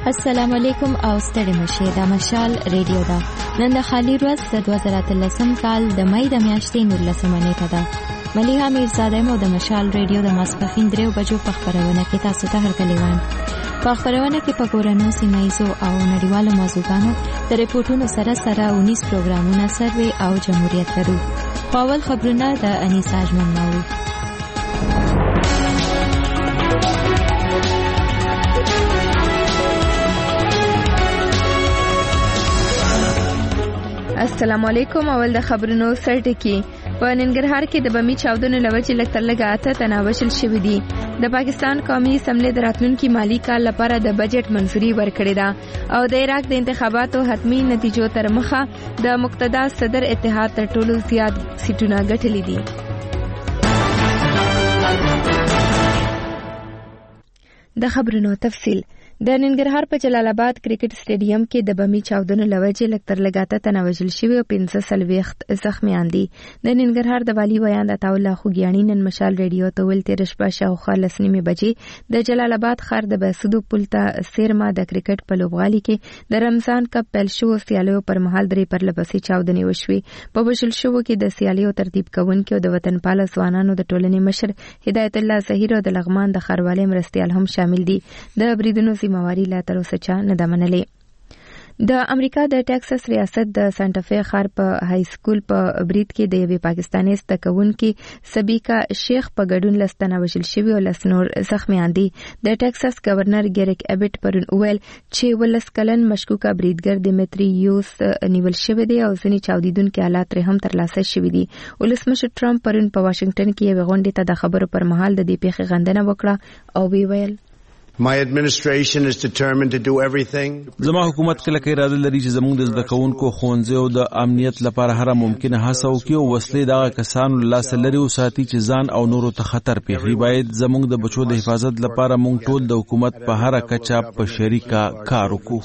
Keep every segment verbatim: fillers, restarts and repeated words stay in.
السلام علیکم او ستړي مشه دا مشال ریډیو دا نن د خالی ورځ د دوه زره اتلسم کال د مې د میاشتې نولسمه نیټه ده. ملیحه میرزاده مو د مشال ریډیو د ماسپخین دریو بجو په خبرونه کې تاسو ته هرکلیوان په خبرونه کې په کورونو سیمایزو او نړیوالو موضوعاتو د ریپورتونو سره سره اونیس پروګرامونه سروي او جمهوریت لرو. اول خبرونه د انیسا اجمل ناوي. السلام علیکم. اول د خبرونو سرټکی. په ننګرهار کې د بمی چاودنو لوجه لکتر لګا اته تنه وشل شوې دي. د پاکستان قومي اسمبلی د راتلونکي مالی کال لپاره د بجټ منظوري ورکړې ده او د عراق د انتخاباتو حتمی نتیجو تر مخه د مقتدا صدر اتحاد تر ټولو زیات سیټونه ګټلې دي. د خبرونو تفصیل. د ننګرهار په جلال آباد کرکټ سټیډیم کې د بمی چاودنو لوجه لکتر لګاته تنوجل شوی او پنځه سلويخت زخمیان دي. د ننګرهار د والی بیان د تاوله خوګیانی نن مشال ریډیو ته ول تیر شپه شاوخوا لسنیمه بجې د جلال آباد ښار د بسودو پلتا سیرما د کرکټ په لوبغالي کې د رمضان کپ پیل شو سیالیو پر مهال درې پر لپسې چاودنې وشوي. په وشل شو کې د سیالیو ترتیب کوونکي او د وطن پال ځوانانو د ټولنې مشر هدایت الله ظهیر او د لغمان د خروالې مرستيال هم شامل دي. د بریدونو مواري لا تر اوسه چا نه د منلې. د امریکا د ټکساس ریاست د سانټافي ښار په های سکول په برید کې د یوې پاکستاني زدهکوونکي سبیکا شیخ په ګډون لستنه وشل شوی او لسنور زخمیان دي. د ټکساس گورنر ګریک ابټ پرون ویل چې ولس کلن مشکوکه بریدګر دیمتریوس نیول شوی دی او ځینې چاودیدونکو حالات هم ترلاسه شوی دي. ولسمشر ټرمپ پرون په واشنگټن کې یو غونډه ته د خبرو پر مهال د دې پیښې غندنه وکړه او وی ویل My administration is determined to do everything. زما حکومت کله کې اراده لري چې زموږ د زدهکوونکو ښوونځي او د امنیت لپاره هر ممکنه هڅه وکړي او وسلې د کسانو لاس لري او ساتي چې ځان او نورو ته خطر پیښي. باید زموږ د بچو د حفاظت لپاره موږ ټول د حکومت په هر کچه په شریکه کار وکړو.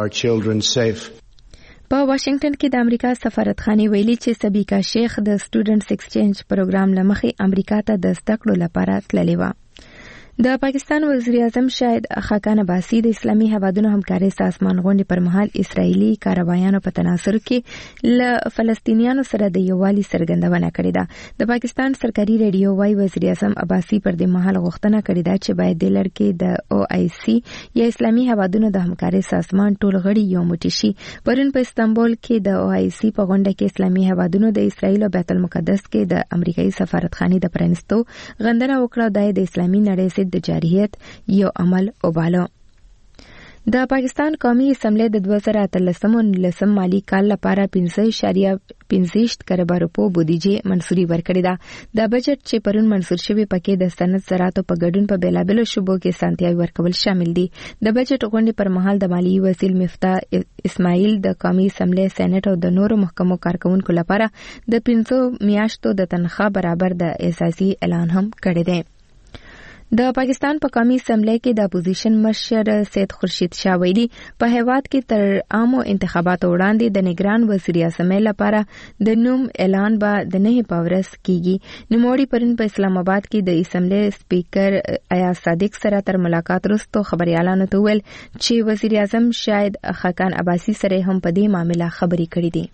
په واشنگټن کې د امریکا سفارتخانه ویلي چې سبیکا شیخ د سټوډنټس ایکسچینج پروګرام لمخې امریکا ته د زده کړو لپاره تللی و. د پاکستان وزیر اعظم شاهد خاقان عباسی د اسلامي هوادونو همکاري سازمان غونډې پر مهال اسرایلی کاروایانو په تناظر کې ل فلسطینیانو سره د یووالي څرګندونه کړې ده. د پاکستان سرکاري ریډیو وايي وزیر اعظم عباسی پر دې مهال غوښتنه کړې ده چې باید د لړکې د او آی سی یا اسلامي هوادونو د همکاري سازمان ټول غړي یو موټی شي. پرون په استانبول کې د او آی سی په غونډه کې اسلامي هوادونو د اسرایل او بیت المقدس کې د امریکایي سفارتخانه د پرانستو غندنه وکړه د اسلامي نړۍ د جارحیت یو عمل وباله. د پاکستان قومي اسمبلی د دوه زره اتلسم لسم مالی کال لپاره پنځه اعشاریه پنځه کروڑ روپو بودیجه منظوري ورکړې ده. د بجټ چې پرون منظور شوی پکې د صنعت زراعتو په ګډون په بیلابلو شوبو کې سانتیاوي ورکول شامل دي. د بجټ غونډې پر مهال د مالی وزیر مفتاح اسماعیل د قومي اسمبلی سېنات او د نورو محکمو کارکونکو لپاره د پنځه میاشتو د تنخواه برابر د اعزازي اعلان هم کړی دی. د پاکستان په قومي اسمبلی کې د اپوزیشن مشر سید خورشید شاه ویلي په هیواد کې تر عامو انتخاباتو وړاندې د نگران وزیر اعظم لپاره د نوم اعلان به د نه پاورس کیږي. نوموړي پرون په اسلام آباد کې د اسمبلی سپیکر ایاز صادق سره تر ملاقات وروسته خبريالانو ته ویل چې وزیر اعظم شاهد خاقان عباسی سره هم په دې معاملې خبرې کړې دي.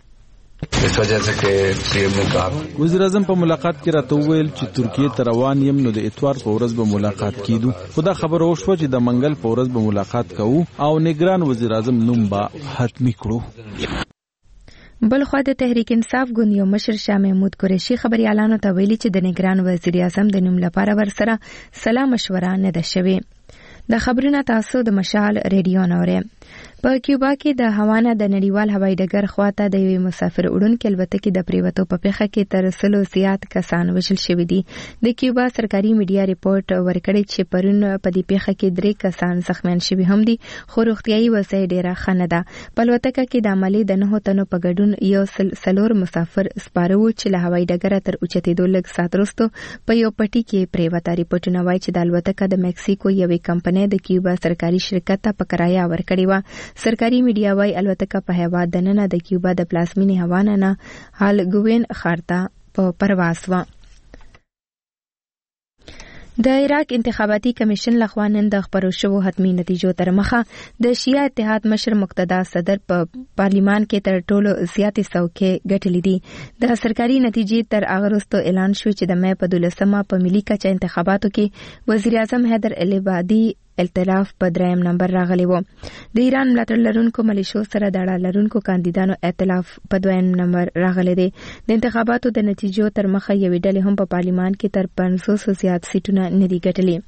وزیر اعظم په ملاقات کې راته وویل چې ترکیه ته روان یم نو د اتوار په ورځ به ملاقات کیدو. خدا خبر او شو چې د منګل په ورځ به ملاقات کوو او نگران وزیر اعظم نوم به حتمی کړو. بل خو د تحریک انصاف ګوند یو مشر شاه محمود قریشي خبريالانو ته ویلي چې د نگران وزیر اعظم د نوم لپاره ورسره سلا مشوره نه ده شوې. د خبرونه تاسو د مشال ریډیو نوره. په کیوبا کې د هوانا د نړیوال هوایي ډګر خواته د یوې مسافر وړونکو الوتکې د پریوتو په پیښه کې تر سلو زیات کسان وژل شوي دي. د کیوبا سرکاري میډیا ریپورت ورکړی چې پرون په دې پیښه کې درې کسان زخمیان شوي هم دي خو روغتیايي وضعیت ډیره ښه نه ده. په الوتکه کې د عملي د نهو تنو په ګډون یو سلور مسافر سپاره وو چې له هوایي ډګره تر اوچتېدو لږ ساعت وروسته په یو پټي کې پریوته. ریپورتونه وایي چې د الوتکه د مکسیکو یوې کمپنۍ د کیوبا سرکاري شرکت ته په کرایه ورکړې وه. سرکاري میډیا وايي الوتکه په هیواد دننه د کیوبا د پلازمینې هوانا نه هالګوین ښار ته په پرواز و. د عراق انتخاباتي کمیشن لخوا نن د خبرو شوو حتمی نتیجو تر مخه د شیعه اتحاد مشر مقتدا صدر په پارلیمان کې تر ټولو زیاتې څوکۍ ګټلې دي. د سرکاري نتیجې تر هغه وروسته اعلان شو چې د مې په دولسمه په ملي کچه انتخاباتو کې وزیر اعظم حیدر العبادي التلاف په دریم نمبر راغلی و. د ایران ملاتړ لرونکو ملیشو سره د اړه لرونکو کاندیدانو ائتلاف په دویم نمبر راغلی دی. د انتخاباتو د نتیجو تر مخه یوې ډلې هم په پارلیمان کې تر پنځوسو زیات سیټونه نه دي ګټلي.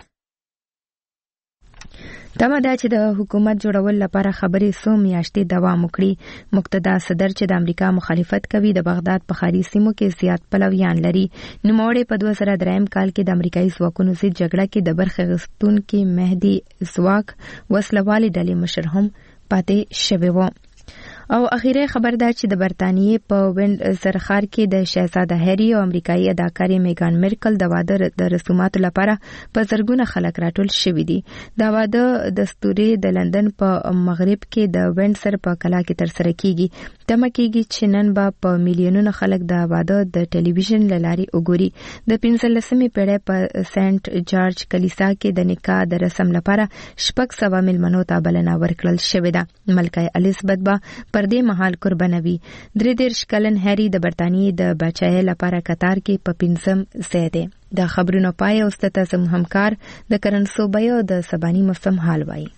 تمه ده چې د حکومت جوړول لپاره خبرې څو میاشتې دوام وکړي. مقتدا صدر چې د امریکا مخالفت کوي د بغداد په ښاري سیمو کې زیات پلویان لري. نوموړی په دوه زره دریم کال کې د امریکایي ځواکونو ضد جګړه کې د برخې اخیستونکي مهدي ځواک وسلوالې ډلې مشر هم پاتې شوی و. او اخیری خبر ده چې د برتانیې په وینډ سرخار کې د شهزاده هری او امریکایي اداکارې میګان مرکل د واده د رسوماتو لپاره په زرګونه خلک راټول شوي دي. دا واده د ستوري د لندن په مغرب کې د وینډ سر په کلا کې ترسره کیږي. تمه کیږي چې نن به په میلیونونو خلک د واده د ټلویزیون له لارې وګوري. د پنځلسمې پیړۍ په سنت جارج کلیسا کې د نکاح د رسم لپاره شپږ سوه میلمنو ته بلنه ورکړل شوې ده. ملکه الیزابت به پر دې مهال قربانوي. درې دېرش کلن هری د برتانیې د بچای لپاره قطار کې په پنځم ځای دی. د خبرونو پای او ستاسو زموږ همکار د کرنسو بیو د سباني موسم حال وایي.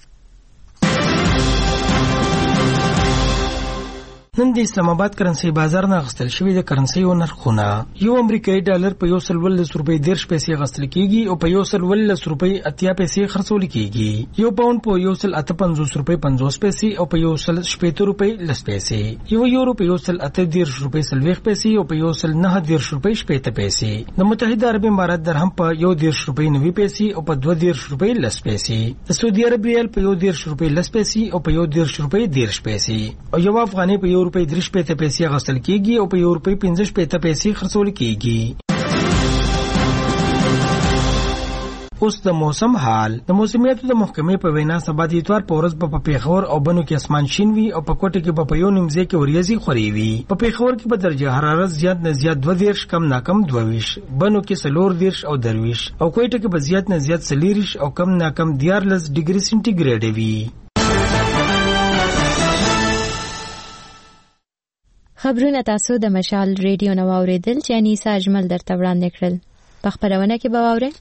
نن د اسلام آباد کرنسي بازار نه غستل شوی د کرنسي او نرخونه. یو امریکایي ډالر په یو سل ولس روپۍ دیرش پیسې غستل کیږي او په یو سل ولس روپۍ اتیا پیسې خرڅول کیږي. یو پاوند په یو سل اته پنځوس روپۍ پنځوس پیسې او په یو سل شپېته روپۍ لس پیسې. یو یورو په یو سل اته دیرش روپۍ څلوېښت پیسې او په یو سل نهه دیرش روپۍ شپېته پیسې. د متحده عرب امارات درهم په یو دیرش روپۍ نوي پیسې او په دوه دیرش روپۍ لس پیسې. د سعودي عرب ریال په یو دیرش روپۍ لس پیسې او په یو دیرش روپۍ دیرش پیسې. او یو افغانۍ په یو روپۍ درې شپېته پیسې غستل کیږي او په یو روپۍ پنځه شپېته پیسې خرڅول کیږي. اوس د موسم حال. د موسمیاتو د محکمې په وینا سبا د اتوار په ورځ په پیښور او بنو کې اسمان شین وي او په کوټه کې په یو نیمځای کې وریځي خوري وي. په پیښور کې په درجه حرارت زیات نه زیات دوه دیرش کم نه کم دوه ویش، بنو کې څلور دیرش او درویش او کوټه کې په زیات نه زیات څلېرویشت او کم نه کم دیارلس ډیګري سنټیګریډ وي. خبرونه تاسو د مشال ریډیو نو اوریدل چې انیسا اجمل درته وړاندې کړل. په خبرونه کې به واورئ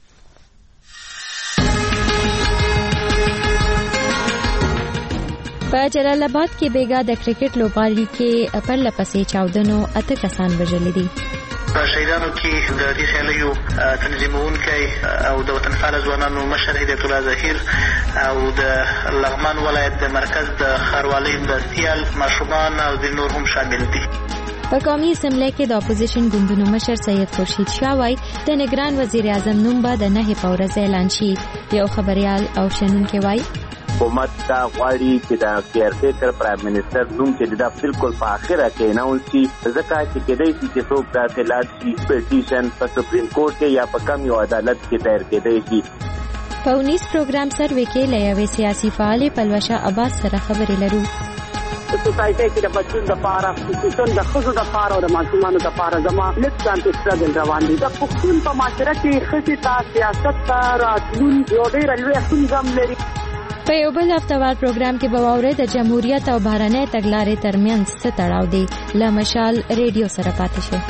په جلال آباد کې بیګا د کرکټ لوبغالي کې پرله پسې چاودنو اته کسان وژل دي. شهیدانو کې د دې خیالیو تنظیمونکي او د وطنپال ځوانانو مشر هدایت الله ظهیر او د لغمان ولایت د مرکز د ښاروالۍ مرستیال ماشومان او د نور هم شامل دي. په قومي اسمبلی کې د اپوزیشن ګوندونو مشر سید خورشید شاه وایي د نگران وزیر اعظم نوم به د نهې په ورځ اعلان شي. یو خبریال او شنونکی وایي حکومت دا غواړي چې د کیرټیکر پرایم منسٹر نوم چې دا بالکل په اخره کې اناونس شي، ځکه چې کېدای شي چې څوک داخلات شي پټیشن په سپریم کورټ کې یا په کم یو عدالت کې دایر کېدای شي. په اونیس پروګرام سروې کې له یوې سیاسي فعالې پلوشه عباس سره خبرې لرو. د سوسایټي کې د بچو د پاره خصوصا د خزو د پاره او د ماشومانو د پاره زما لیک ځان سترګل روان دي. د پښتون په معاشره کې خصي تا سیاست ته راتلون یو ډېر لوی ستونزه لري. په یو بل هفتوار پروګرام کې به واورئ د جمهوریت او بهرنۍ تګلارې ترمنځ څه تړاو دی. له مشال ریډیو سره پاتې شئ.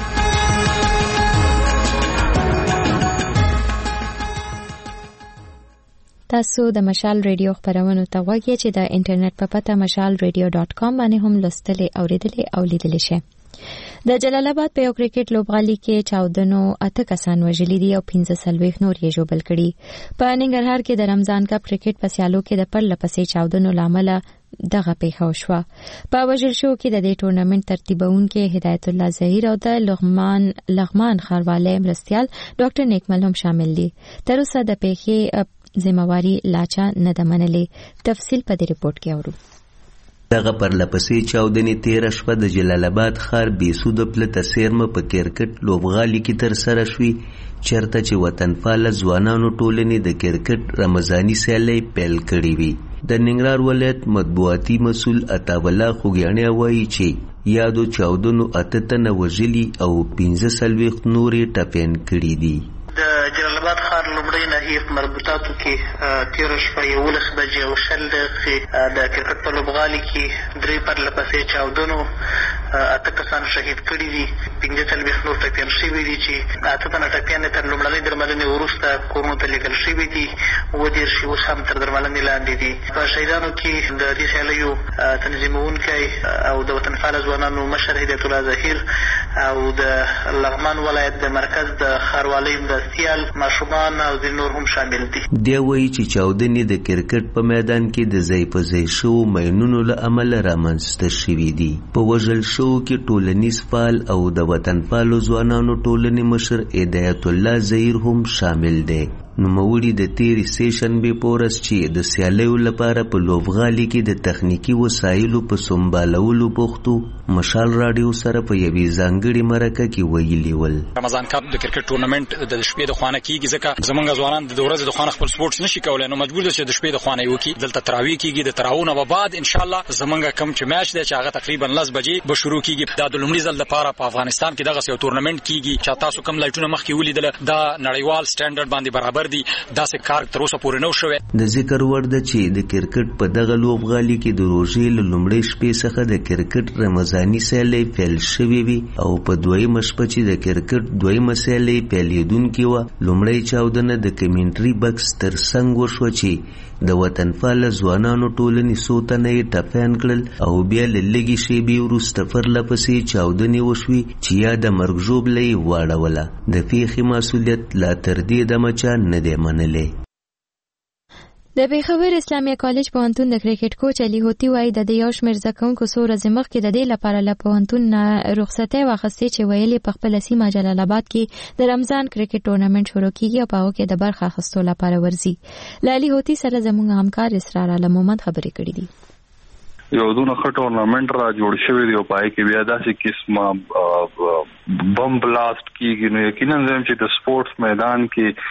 تاسو د مشال ریډیو خبرونو ته غوږ یې چې د انټرنیټ په پته مشال ریډیو ډاټ کام باندې هم لوستلې اوریدلې او لیدلې شئ. د جلال آباد په یو کرکټ لوبغالي کې چاودنو اته کسان وژلي دي او پنځه څلوېښت نور یې ژوبل کړي. په ننګرهار کې د رمضان کپ کرکټ په سیالو کې د پرله پسې چاودنو له امله دغه پیښه وشوه. په وژل شو کې د دې ټورنمنټ ترتیبونکي هدایت الله ظهیر او د لغمان لغمان ښاروالۍ مرستیال ډاکټر نیکمل هم شامل دي. تر اوسه د پیښې ذمہواری لاچا نه ده منلې. تفصیل په دې رپورت کې اورو. دغه پرلپسې چاودنې تیره شوه د جلال آباد ښار بېسوده پلته څیرمه په کرکټ لوبغالي کې ترسره شوي، چېرته چې وطنپاله ځوانانو ټولنې د کرکټ رمضاني سیالۍ پیل کړې وي. د ننګرهار ولایت مطبوعاتي مسؤل عطاءالله خوږیاڼی وایي چې یادو چاودنو اته تنه وژلي او پنځه څلوېښت نورې ټپیان کړي دي. د جلال آباد ښار لومړی لایحې په مربوطاتو کې تېره شپه یولس بجې او شل دقیقې د کرکټ په لوبغالي کې درې پرله پسې چاودنو اته کسان شهید کړي دي، پنځه څلوېښت نور ټپیان شوي دي چې اته تنه ټپیان تر لومړنۍ درملنې وروسته کورونو ته لېږل شوي دي، اووه دېرش یې اوس هم تر درملنې لاندې دي. په شهیدانو کې د دې سیالیو تنظیمونکی او د وطنپاله ځوانانو مشر هدایت الله ظهیر او د لغمان ولایت د مرکز د ښاروالۍ مرستیال ماشومان او ځینې نور هم شامل دي. دی وایي چې چاودنې د کرکټ په میدان کې د ځای په ځای شوو ماینونو له امله رامنځته شوي دي. په وژل شوو کې ټولنیز فعال او د وطنپالو ځوانانو ټولنې مشر هدایت الله ظهیر هم شامل دی. نوموړي د تیرې سېشنبې په ورځ چې د سیالیو لپاره په لوبغالي کې د تخنیکي وسایلو په سمبالولو بوختو مشال راډیو سره په یوې ځانګړې مرکه کې ویلي ول. رمضان کپ د کرکټ ټورنمنټ د شپې د خوانه کیږي ځکه زمونږ ځوانان د ورځې د خوانه خپل سپورټس نشي کولای، نو مجبور دي چې د شپې د خوانه یو کی دلته تراویح کیږي. د تراویح نه بعد ان شاء الله زمونږ کم چې میچ دی چې هغه تقریبا لس بجې به شروع کیږي. دا د لومړي ځل لپاره په افغانستان کې دغه یو ټورنمنټ کیږي چې تاسو کم لایټونه مخکې ولیدل دا نړیوال سټانډرډ باندې برابر دي. دا څه کار تر اوسه پورې نو شوی. د ذکر وړ ده چې د کرکټ په دغه لوبغالي کې د روژې له لومړۍ شپې څخه د کرکټ رمضاني سیالۍ پیل شوې وي او په دویمه شپه چې د کرکټ دویمه سیالۍ پیلېدونکې وه، لومړۍ چاودنه د کمنټري بکس تر څنګ وشوه چې د وطنپاله ځوانانو ټولنې څو تنه یې ټپیان کړل او بیا له لږې شېبې وروسته پرله پسې چاودنې وشوې چې یا د مرګ ژوبله یې واړوله. د پیښې مسؤلیت لا تر دې دمه چا نه دی منلی. د پېښور اسلامي کالج پوهنتون د کرکټ کوچ علي هوتي وایي د یو شمېر زده کوونکو څو ورځې مخکې د دې لپاره له پوهنتون نه رخصتۍ واخیستې چې ویل یې په خپله سیمه جلال آباد کې د رمضان کرکټ ټورنمنټ شروع کیږي او په هغو کې د برخه اخیستو لپاره ورځي. له علي هوتي سره زموږ همکار اسرار عالم محمد خبرې کړې دي. یو دونه ښه ټورنمنټ را جوړ شوی دی او پای کې بیا داسې قسمه بم بلاست کیږي، نو یقینا زم چې د سپورټس میدان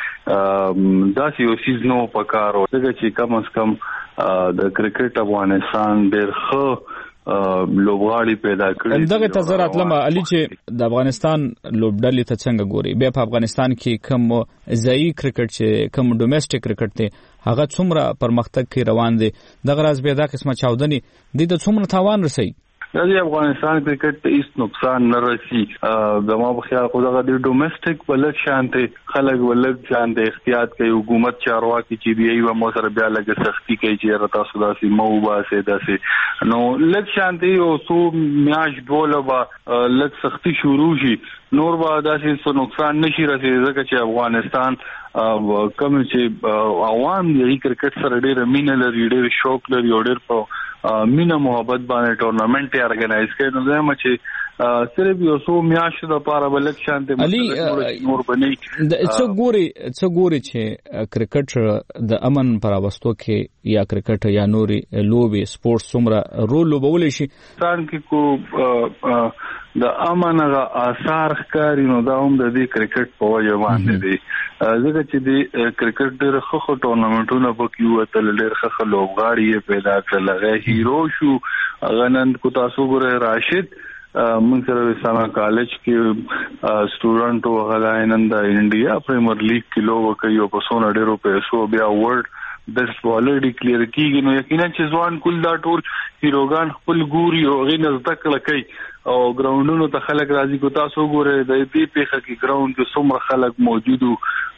کې داسې یو سیز نو پکارو ځکه چې کم از کم د کرکټ افغانستان ډېر ښه لوبغاړي پیدا کړي. دغه تزرات لمه علي چې د افغانستان لوبډلې ته څنګه ګوري، بیا په افغانستان کې کوم ځایي کرکټ چې کوم ډومېسټک کرکټ دی هغه څومره پرمختګ کې روان دی، دغه راز بیا دا قسمه چاودنې دې ته څومره تاوان رسوي؟ د افغانستان کرکټ ته هیڅ نقصان نه رسي. زما په خیال خو دغه د ډومېسټک بلک شانته خلک ولک شانته احتیاط کوي. حکومت چارواکي چې دی یو مو سره بیا لګ سختی کوي چې رتا سودا سي مو باسه داسې نو لک شانته او سو میاش دوله با لک سختی شروع شي، نور به داسې څه نقصان نشي رسېدلی ځکه چې افغانستان کوم چې عوام دی کرکټ سره ډېر مینه لري، ډېر شوق لري او ډېر په مینه محبت باندې ټورنمنټ یې ارګنایز کوي. نو زما چې صرف یو څو میاشتو لپاره بلک شانته علي نور بنئ څه ګوري څه ګوري چې کرکټ د امن پر واستو کې یا کرکټ یا نوري لوبي سپورټس څومره رول لوبول شي ځان کې کو د امن غا آثار ښکاري، نو دا هم د دې کرکټ په وجه باندې دی ځکه چې د کرکټ ډېر ښه ټورنمنټونه پکې وتل، ډېر ښه لوبغاړي یې پیدا کړل. هغه هیرو شو، هغه نن کو تاسو ګورئ راشد موږ سره اسلامي کالج کې سټوډنټ او هغه نن د انډیا پریمیر لیګ کې لوب کوي او په سونه ډېرو پیسو بیا ورلد بیسټ بالر ډیکلیئر کیږي. نو یقینا چې ځوان کول دا ټول هیروګان خپل ګوري او غي نزد کړه کوي او ګراوندونو ته خلک راځي. کو تاسو ګوره د دې پیخه کې ګراوند کې څومره خلک موجودو،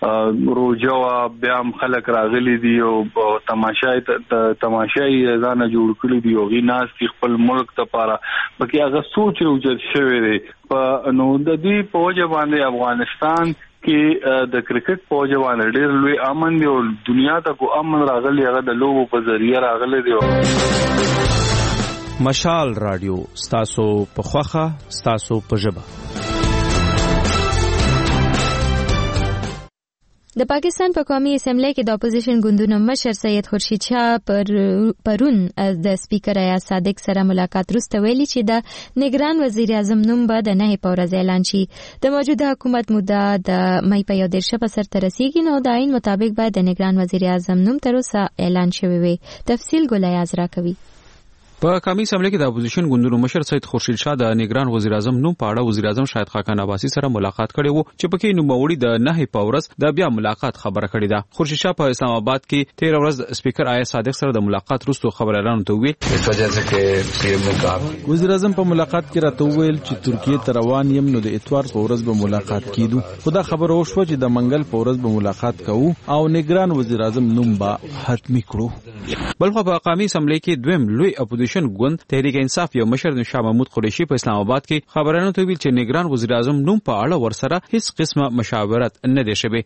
روجوا بیا هم خلک راغلي دي او تماشای تماشای ځان جوړ کړی دی او غي ناس خپل ملک ته پاره پکې هغه سوچ اوجت شوی دی. نو د دې په وجه باندې افغانستان کې د کرکټ په وجه باندې ډېر لوی امن دی او دنیا ته کو امن راغلی هغه د لوبو په ذریعہ راغلی دی. مشال رادیو ستاسو په خوخه ستاسو په ژبه. د پاکستان په قومي اسمبلی کې د اپوزیشن ګوندونو مشر سید خورشید شاه پر پرون د سپیکر ایاز صادق سره ملاقات وروسته ویلي چې د نگران وزیر اعظم نوم به د نهي په ورځ اعلان شي. د موجوده حکومت موده د مې په یو دېرشه په سر ته رسیږي، نو د عین مطابق باید د نگران وزیر اعظم نوم تر اوسه اعلان شوی وي. تفصیل ګل ایاز راکوي. په قومي اسمبلی کې د اپوزیشن ګوندونو مشر سید خورشید شاه د نگران وزیر اعظم نوم په اړه وزیر اعظم شاهد خاقان عباسي سره ملاقات کړی وو چې پکې نوموړي د نه په ورځ د بیا ملاقات خبره کړې ده. خورشید شاه په اسلام آباد کې تیر ورځ سپیکر آیا صادق سره د ملاقات وروسته خبريالانو ته ویل وزیر اعظم په ملاقات کې راته ویل چې ترکیه ته روان یم نو د اتوار په ورځ به ملاقات کیدو. خدا خبر او شو چې د منګل په ورځ به ملاقات کوو او نگران وزیر اعظم نوم به حتمی کړو. بلخو په قومي اسمبلی کې دویم لوی اپوزیشن ګوند تحریک انصاف یو مشر شاه محمود قریشي په اسلام آباد کې خبرانو ته ویل چې نگران وزیر اعظم نوم په اړه ورسره هیڅ قسمه مشاورت نه دی شوی.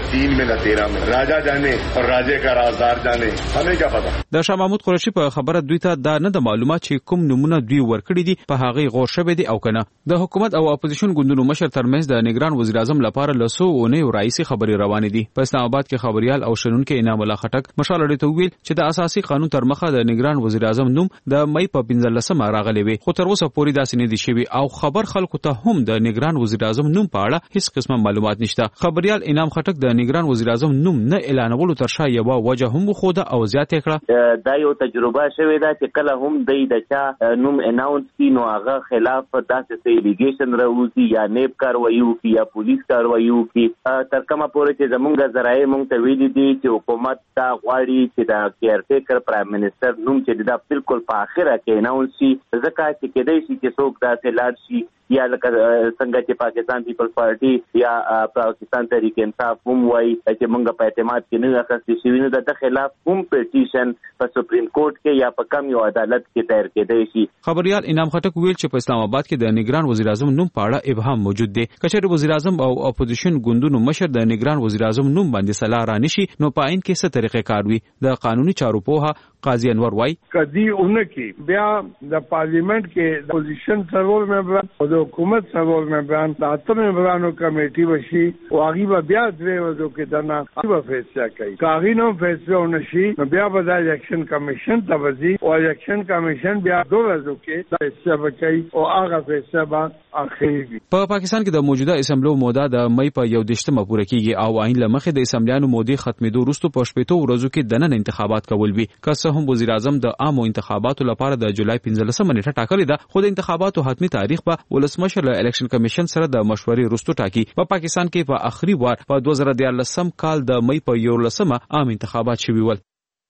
راجا جانے اور راجے کا رازدار جانے هغه کا پتا. د شاه محمود قریشي په خبره دوی ته دا نه د معلومات چې کوم نمونه دوی ورکړي دي په هغه غور شوی دي او کنه. د حکومت او اپوزیشن ګوندونو مشر ترمنځ د نگران وزیر اعظم لپاره لسو اونۍ رئیسي خبري روانې دي. په اسلام آباد کې خبريال او شنونکو انعام الله خټک مشال ته ویل چې د اساسي قانون تر مخه د نگران وزیر اعظم نوم د مې په پنځه لسمه راغلی وي خو تر اوسه پورې داسې نه دي شوی او خبر خلکو ته هم د نگران وزیر اعظم نوم په اړه هیڅ قسمه معلومات نشته. خبريال انعام خټک د نگران وزیر اعظم نوم نه اعلانولو تر شا یو وجه هم خوده او زیاته کړه. دا یو تجربه شوې ده چې کله هم د دچا نوم اناونس کی نو هغه خلاف داسې سیلیګیشن راوځي یا نیب کاروایی وکي یا پولیس کاروایی وکي. تر کومه پورې چې زمونږ ذرایع مونږ ته ویلي دي چې حکومت دا غواړي چې دا کیرټیکر پرایم منسٹر نوم چې دا بالکل په اخره کې اناونس شي ځکه چې کېدای شي چې څوک داسې لاړ شي یا لکه څنګه چې پاکستان پیپل پارټي یا پاکستان تحریک انصاف هم وایي چې موږ په اعتماد کې نه اخستې شوي نو د خلاف هم پټیشن په سپریم کورټ کې یا په کم یو عدالت کې دایر کېدای شي. خبريال انعام خټک ویل چې په اسلام آباد کې د نگران وزیر اعظم نوم په اړه ابهام موجود دی. کچېر وزیر اعظم او اپوزیشن ګوندونو مشر د نگران وزیر اعظم نوم باندې صلاح را نشي نو په عین کې څه طریقې کار وي. د قانوني چارو پوها قاضي انور وای کدی اونکی بیا د پارلیمنت کې د اپوزیشن سرور ممبران او د حکومت سرور ممبران د اتم ممبرانو کمیټي وشي او هغه بیا دوی وځو کې دنا هغه فیصله کوي. کاغی نو فیصله ونشي نو بیا به د الیکشن کمیشن ته وځي او الیکشن کمیشن بیا دوه وځو کې فیصله کوي او هغه فیصله به اخیری. په پاکستان کې د موجوده اسمبلی موده د مې په یو دشتمه پوره کیږي او عین لمخه د اسمبلیانو مودې ختمېدو وروسته په شپږو ورځو کې د نن انتخابات کول وي. که هم وزیر اعظم د عامو انتخاباتو لپاره د جولای پنځلسمه نیټه ټاکلې ده خو د انتخاباتو حتمی تاریخ به ولسمشر له الیکشن کمیشن سره د مشورې وروسته ټاکي. په پاکستان کې په آخري وار په دوه زره دیارلسم کال د مې په یولسمه عام انتخابات شوي ول.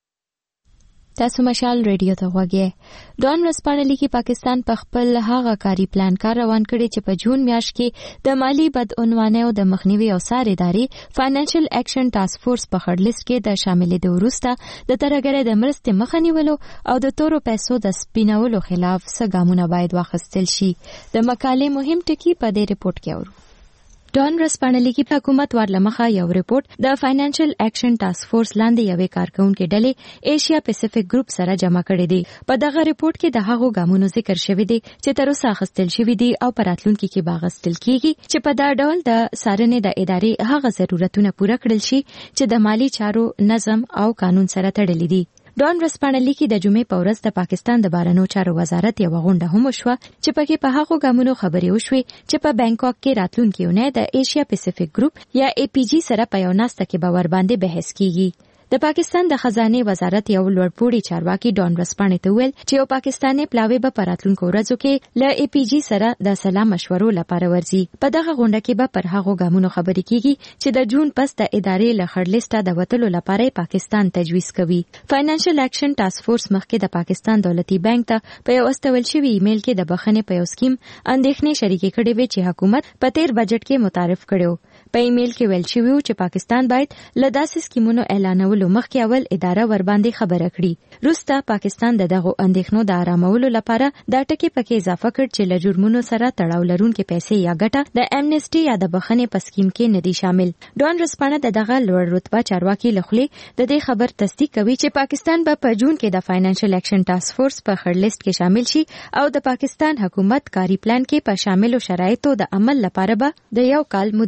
تاسو مشال ریډیو ته غوږی. ډان ورځپاڼه لیکي پاکستان په خپل هغه کاری پلان کار روان کړي چې په جون میاشت کې د مالی بدعنوانۍ او د مخنیوي او څار ادارې فاینانشل اکشن ټاسک فورس په خړ لیست کې د شاملېدو وروسته د ترګرې د مرستې مخه نیولو او د تورو پیسو د سپینولو خلاف څه ګامونه باید واخیستل شي. د مقالې مهم ټکي په دې ریپورت کې اورو. ډان ورځپاڼه لیکي حکومت ورلمخه یو ریپورت د فاینانشل اکشن ټاسک فورس لاندې یوې کارکونکو ډلې ایشیا پیسفیک ګروپ سره جمع کړي دي. په دغه ریپورت کې د هغو ګامونو ذکر شوی دی چې تر اوسه اخیستل شوی دي او په راتلونکي کې به اخیستل کیږي چې په دا ډول د څارنې د ادارې هغه ضرورتونه پوره کړل شي چې د مالی چارو نظم او قانون سره تړلي دي. ډان ورځپاڼه لیکي د جمعې په ورځ د پاکستان د بهرنیو چارو وزارت یو غونډه هم وشوه چې پکې په هغو ګامونو خبرې وشوې چې په بانکاک کې راتلونکي اونۍ د ایشیا پیسفیک ګروپ یا ای پی جی سره په یو ناسته کې به ورباندې بحث کیږي. د پاکستان د خزانه وزارت یو لوړپوړي چارواکي ډان ورځپاڼې ته ویل چې یو پاکستاني پلاوی به په راتلونکو ورځو کې له ای پی جی سره د سلا مشورو لپاره ورځي. په دغه غونډه کې به پر هغو ګامونو خبرې کیږي چې د جون پس د ادارې له خړ لیسته د وتلو لپاره پاکستان تجویز کوي. فاینانشل اکشن ټاسک فورس مخکې د پاکستان دولتي بانک ته په یو استول شوی ایمیل کې د بخښنې په یو سکیم اندېښنې شریکې کړې وې چې حکومت په تیر بجټ کې متعارف کړو. په ایمیل کې ویل شوی و چې پاکستان باید له داسې سکیمونو اعلانولو مخکې اول اداره ورباندې خبره کړي. وروسته پاکستان د دغو اندېښنو د آرامولو لپاره دا ټکي پکې اضافه کړ چې له جرمونو سره تړاو لرونکي پیسې یا ګټه د امنیسټي یا د بخښنې په سکیم کې نه دي شامل. ډان ورځپاڼه د دغه لوړ رتبه چارواکي له خولې د دې خبر تصدیق کوي چې پاکستان به په جون کې د فاینانشل اکشن ټاسک فورس په خړ لیست کې شامل شي او د پاکستان حکومت کاری پلان کې په شاملو شرایطو د عمل لپاره به د یو کال موده وي.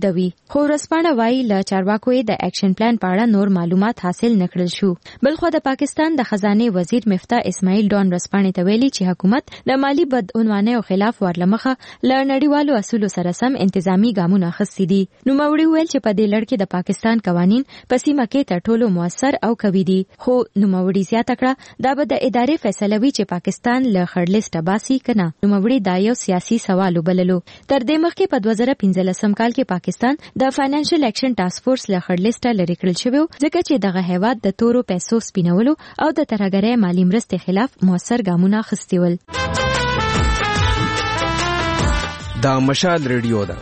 خو ورځپاڼه وایي له چارواکو د اکشن پلان په اړه نور معلومات حاصل نکړل شو. بلخو د پاکستان د خزانه وزیر مفتاح اسماعیل ډون ورځپاڼې ته ویلي چې حکومت د مالی بدعنوانیو خلاف ورلمخه له نړیوالو اصولو سره سم انتظامی ګامونه اخیستي دي. نوموړي ویل چې په دې لړ کې د پاکستان قوانین په سیمه کې تر ټولو موثر او قوي دي. خو نوموړي زیاته کړه دا به د ادارې فیصله وي چې پاکستان له خړلیسټ باسي کنه. نوموړي دا یو سیاسي سوال وبللو. تر دې مخکې په دوه زره پنځلسم کال کې پاکستان د فاینانشل اکشن ټاسک فورس له خړلیسټ لرې کړل شوی ځکه چې دغه هیواد د تورو پیسو سپینولو او د ترهګرۍ مالی مرستې خلاف موثر ګامونه اخیستي ول. دا مشال ریډیو ده.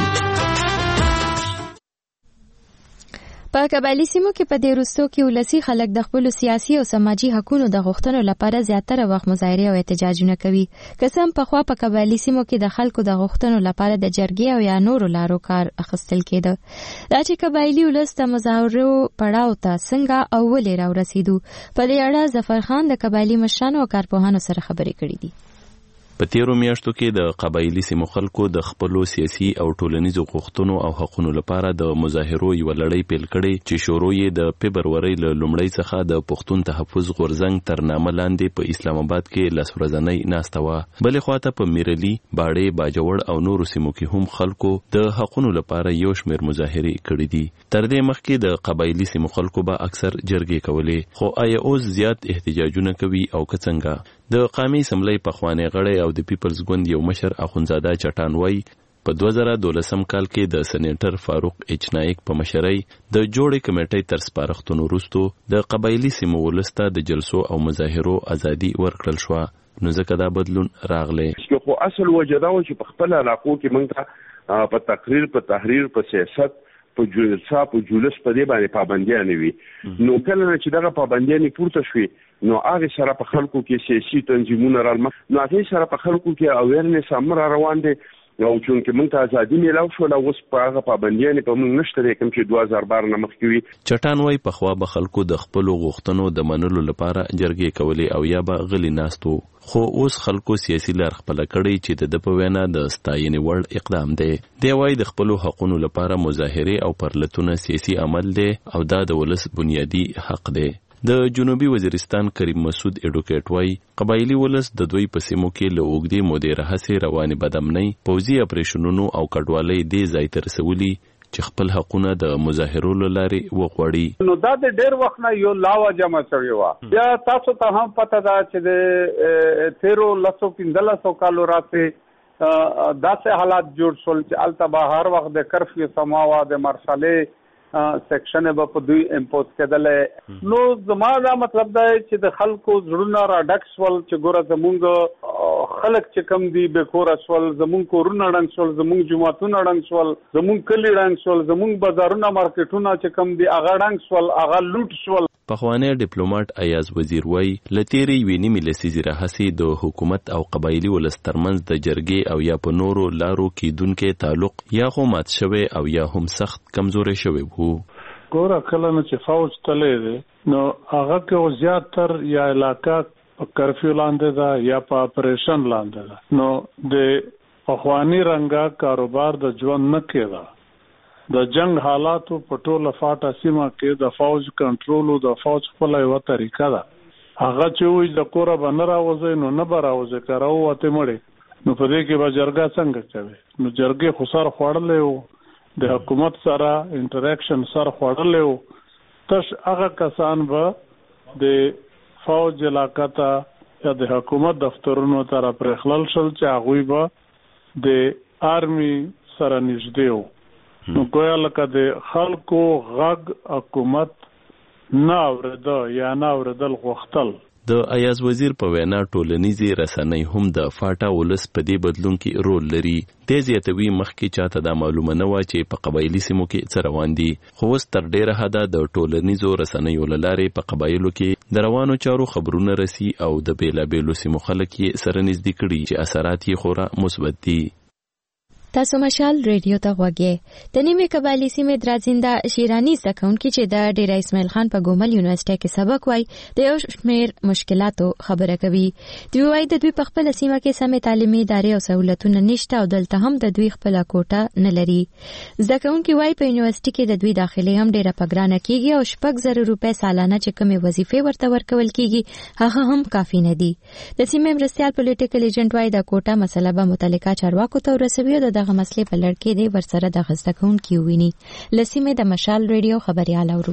په قبایلی سیمو کې په دې وروستو کې ولسی خلک د خپل سیاسي او سماجی حقوقو د غوښتنو لپاره زیاتره وخت مظاهره او احتجاجونه کوي. قسم په خوا په قبایلی سیمو کې د خلکو د غوښتنو لپاره د جرګې او یا نورو لارو کار اخیستل کېده. دا چې قبایلی ولس د مظاهرو پړاو ته څنګه او ولې راورسېدو په دې اړه ظفر خان د قبایلی مشرانو او کارپوهانو سره خبرې کړې دي. په تیرو میاشتو کې د قبایلی سیمو خلکو د خپلو سیاسي او ټولنیزو غوښتنو او حقوقو لپاره د مظاهرو یو لړۍ پیل کړې چې شروع یې د فبرورۍ له لومړۍ څخه د پښتون تحفظ غورځنګ تر نامه لاندې په اسلام آباد کې لاس ورځنۍ ناسته وه. بلې خواته په میرلي، باړې، باجوړ او نورو سیمو کې هم خلکو د حقوقو لپاره یو شمېر مظاهرې کړې دي. تر دې مخکې د قبایلی سیمو خلکو به اکثر جرګې کولې، خو آیا اوس زیات احتجاجونه کوي او که څنګه؟ د قومي اسمبلی پخوانی غړی او د پیپلز ګوند یو مشر اخونزاده چټان وایي په دوه زره دولسم کال کې د سېنیټر فاروق ایچ نایک په مشرۍ د جوړې کمیټې تر سپارښتنو وروسته د قبایلی سیمو ولس ته د جلسو او مظاهرو ازادي ورکړل شوه. نو ځکه دا بدلون راغلی. خو اصل وجه دا و چې په خپل علاقو کې موږ ته په تقریر، په تحریر، په سیاست، په جلسه، په جلوس په دې باندې پابندیان وي. نو کله چې دغه پابندیان پورته شوي نو هغه سره په خلکو کې سیاسي تنظیمونه رالمه، نو هغه سره په خلکو کې اویرنس هم را روان دي او چې موږ ته ازادي میلاو شو لا اوس په هغه پابندیان په موږ نشته کوم چې دوه هزار بار نه مخکې وي. چټان وای په خوا به خلکو د خپل غوښتنو د منلو لپاره جرګې کولې او یا به غلي ناستو. خو اوس خلکو سیاسي لار خپل کړی چې د په وینا د ستاینې وړ اقدام دی. دی وای د خپل حقوقو لپاره مظاهره او پرلتونه سیاسي عمل دی او دا د ولس بنیادی حق دی. د جنوبي وزیرستان کریم مسعود اډوکیټ وای قبایلی ولس د دوی په سیمو کې له اوږدې مودې راهیسې روانې بدامنۍ، پوځي اپریشنونو او کډوالۍ دې ځای ته رسولي چې خپل حقونه د مظاهرو له لارې وغواړي. نو دا د ډېر وخت نه یو لاوه جمع شوې وه. بیا تاسو ته هم پته ده چې د تیرو لسو پنځلسو کالو راځې داسې حالات جوړ شول چې هلته به هر وخت د کرفیو سما وه، د مارشالۍ سیکشن به په دوی امپوز کېدلې. نو زما دا مطلب دی چې د خلکو زړونه را ډک شول چې ګوره زمونږ خلک چې کم دي بې کوره شول، زمونږ کورونه ړنګ شول، زمونږ جوماتونه ړنګ شول، زمونږ کلي ړنګ شول، زمونږ بازارونه مارکیټونه چې کم دي هغه ړنګ شول، هغه لوټ شول. پخوانی ډیپلوماټ ایاز وزیر وای لتیری ویني ملسیزي راهسي د حکومت او قبایلی ولس ترمنځ د جرګې او یا په نورو لارو کې دونکو تعلق یا خو مات شوی او یا هم سخت کمزوري شوی وو. ګوره کله نه چې فوج تللی دی نو هغه کې زیاتر یا علاقه په کرفیو لاندې ده یا په اپریشن لاندې ده. نو د پخوانی رنګه کاروبار د ژوند نه کېده. د جنگ حالاتو په ټوله فاټه سیمه کې د فوج کنټرول او د فوج خپل یو طریقه ده. هغه چې وایي د کوره به نه راوځي نو نه به راوځي، که راووتې مړې نو په دې کې به جرګه څنګه کوي؟ نو جرګې خو سر خوړلی وو، د حکومت سره انټریکشن سر خوړلی وو. تش هغه کسان به د فوج علاقه ته یا د حکومت دفترونو ته راپرېښلل شول چې هغوی به د آرمي سره نږدې وو. نو گویا لکه د خلکو غږ حکومت نه اورېده یا نه اورېدل غوښتل. د ایاز وزیر په وینا ټولنیزې رسنۍ هم د فاټا ولس په دې بدلون کې رول لري. دې زیاتوي مخکې چاته دا معلومه نه وه چې په قبایلي سیمو کې څه روان دي، خو اوس تر ډېره حده د ټولنیزو رسنیو له لارې په قبایلو کې د روانو چارو خبرونه رسي او د بېلابېلو سیمو خلک یې سره نږدې کړي چې اثرات یې خورا مثبت دي. تاسو مشال ریډیو ته غوږی د نیمه قبایلی سیمې درازنده شیرانی زکونکي چې د ډیر اسماعیل خان په ګومل یونیورسيټي کې سبق وای د یو شمیر مشکلاتو خبره کوي. دوی وای د دوی په خپل سیمه کې سمې تعلیمي ادارې او سہولتونه نشته او دلته هم د دوی خپل کوټه نه لري. زکونکي وای په یونیورسيټي کې د دوی داخلي هم ډیره پګرانه کیږي او شپږ زره روپۍ سالانه چې کومې وظیفې ورته ورکول کیږي هغه هم کافي نه دي. د سیمې مرستيال پولیټیکل ایجنټ وای د کوټه مسله به متعلقه چارواکو ته ورسوي او دغه مسلې په لړ کې دی ورسره د غزدکون کیوینی لسیمه د مشال ریډیو خبريال اورو.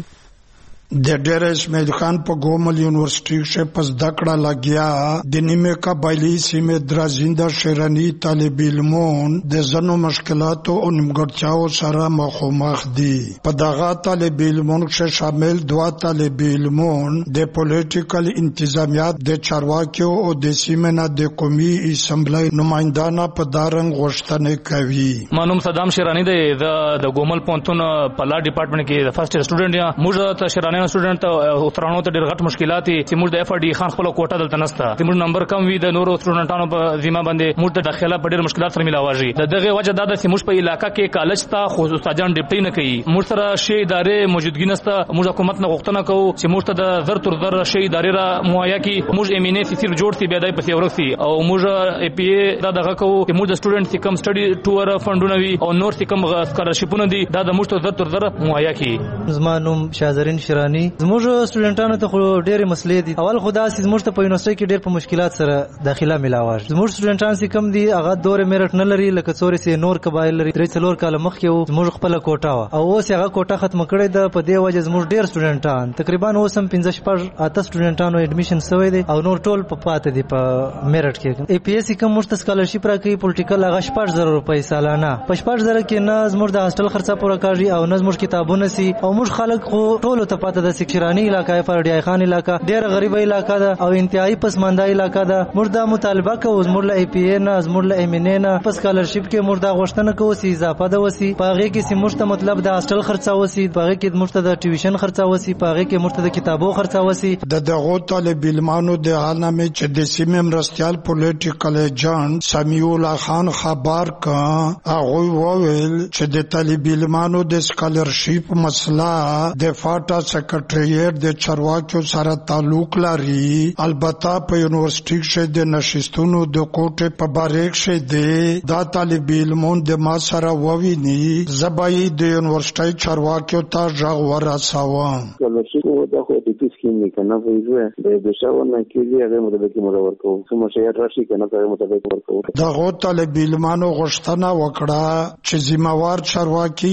د ډیر اسماعیل خان په ګومل یونیورسيټي کې پس دکړه لګیا د نیمه قبایلی سیمه درازنده شیرانی طالب علمون د زنو مشکلاتو او نیمګړتیاو سره مخامخ دي. په دغه طالب علمون کې شامل دوا طالب علمون د پولیټیکل انتظامیات د چارواکیو او د سیمه نه د قومي اسمبلی نمائندانه په دارنګ غوښتنه کوي. مانوم صدام شیرانی د د ګومل پونتون په لا ډپارټمنټ کې د فرست سټوډنټ یا موږ ته شیرانی سټوډنټ او ترانو ته ډېر غټ مشکلات چې موږ د اف ار ډي خان خپل کوټه دلته نسته چې موږ نمبر کم وي د نورو سټوډنټانو په ذمہ باندې موږ د داخله په ډېر مشکلات سره ملاوي. د دغه وجه دا د سیموش په علاقہ کې کالج ته خو استادان ډیپټي نه کوي. موږ سره شی ادارې موجودګي نسته. موږ حکومت نه غوښتنه کوو چې موږ ته د زر تر زر شی ادارې را مهیا کی. موږ امینه سیسیر جوړ سي بیا دای په ورسي او موږ ای پی ای دا دغه کوو چې موږ د سټوډنټ کم سټډي ټور فندونه وي او نور کم سکالرشپونه دي دا د موږ ته زر تر زر مهیا کی. زمانوم شازرین شیرانی زموږ سټوډنټانو ته خو ډېرې مسلې دي. اول خدا سي زموږ ته په یونیورسيټي کې ډېر په مشکلات سره داخله ملاوي. زموږ سټوډنټان سي کم دي هغه دور میرټ نه لري لکه څوري سي نور قبایل لري. درې څلور کال مخکې زموږ خپل کوټه وا او اوس هغه کوټه ختم کړې ده. په دې وجه زموږ ډېر سټوډنټان تقریبا اوس هم پنځه شپږ اته سټوډنټانو اډمیشن شوی دي او نور ټول په پاتې دي په میرټ کې. ای پی ایس سی کوم مشت سکالرشپ راکړي پولیټیکل هغه شپږ زره روپۍ سالانه. په شپږ زره کې نه زموږ د هاستل خرڅه پوره کاږي او نه زموږ کتابونه سي او موږ خلک خو ټول ته پاتې د سکشرانی علاقې فردی خان علاقہ ډېر غریب علاقہ ده او انتهایی پسمانده علاقہ ده. موږ دا مطالبه کوو زموږ له ای پی ای نه زموږ له امینه نه په سکالرشپ کې موږ دا غوښتنه کوو چې اضافه ده وسی. پاغه کې سیموش ته مطلب د هاستل خرڅه وسی. پاغه کې موږ ته د ټیوشن خرڅه وسی. پاغه کې موږ ته د کتابو خرڅه وسی. د دغه طالب علمانو د عالمه چې د سیمه مرستيال پولیټیکل ایجنټ سمیع الله خان خبر کا هغه وویل چې د طالب علمانو د سکالرشپ مسله د فاټا سیکریټریټ د چارواکیو سره تعلق لري. البته په یونیورسيټي کې د نشستونو د کوټه په باریک شه دي. دا طالب علمون د ما سره وویني زبای د یونیورسيټي چارواکیو ته ژغ ورساوم. سکالرشپ دا خو د دې سکیم نه کنه وایي د بشاونه کې هغه مطابق مدور کوو. کوم شی راشي کنه هغه مطابق ورکوو. دا غو طالب علمانو غوښتنه وکړه چې ذمہوار چارواکي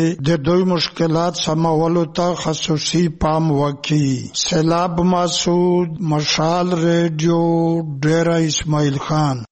د دوی مشکلات سمولو ته خصوصي پام وکړي. سیلاب مسعود مشال ریډیو ډیره اسماعیل خان.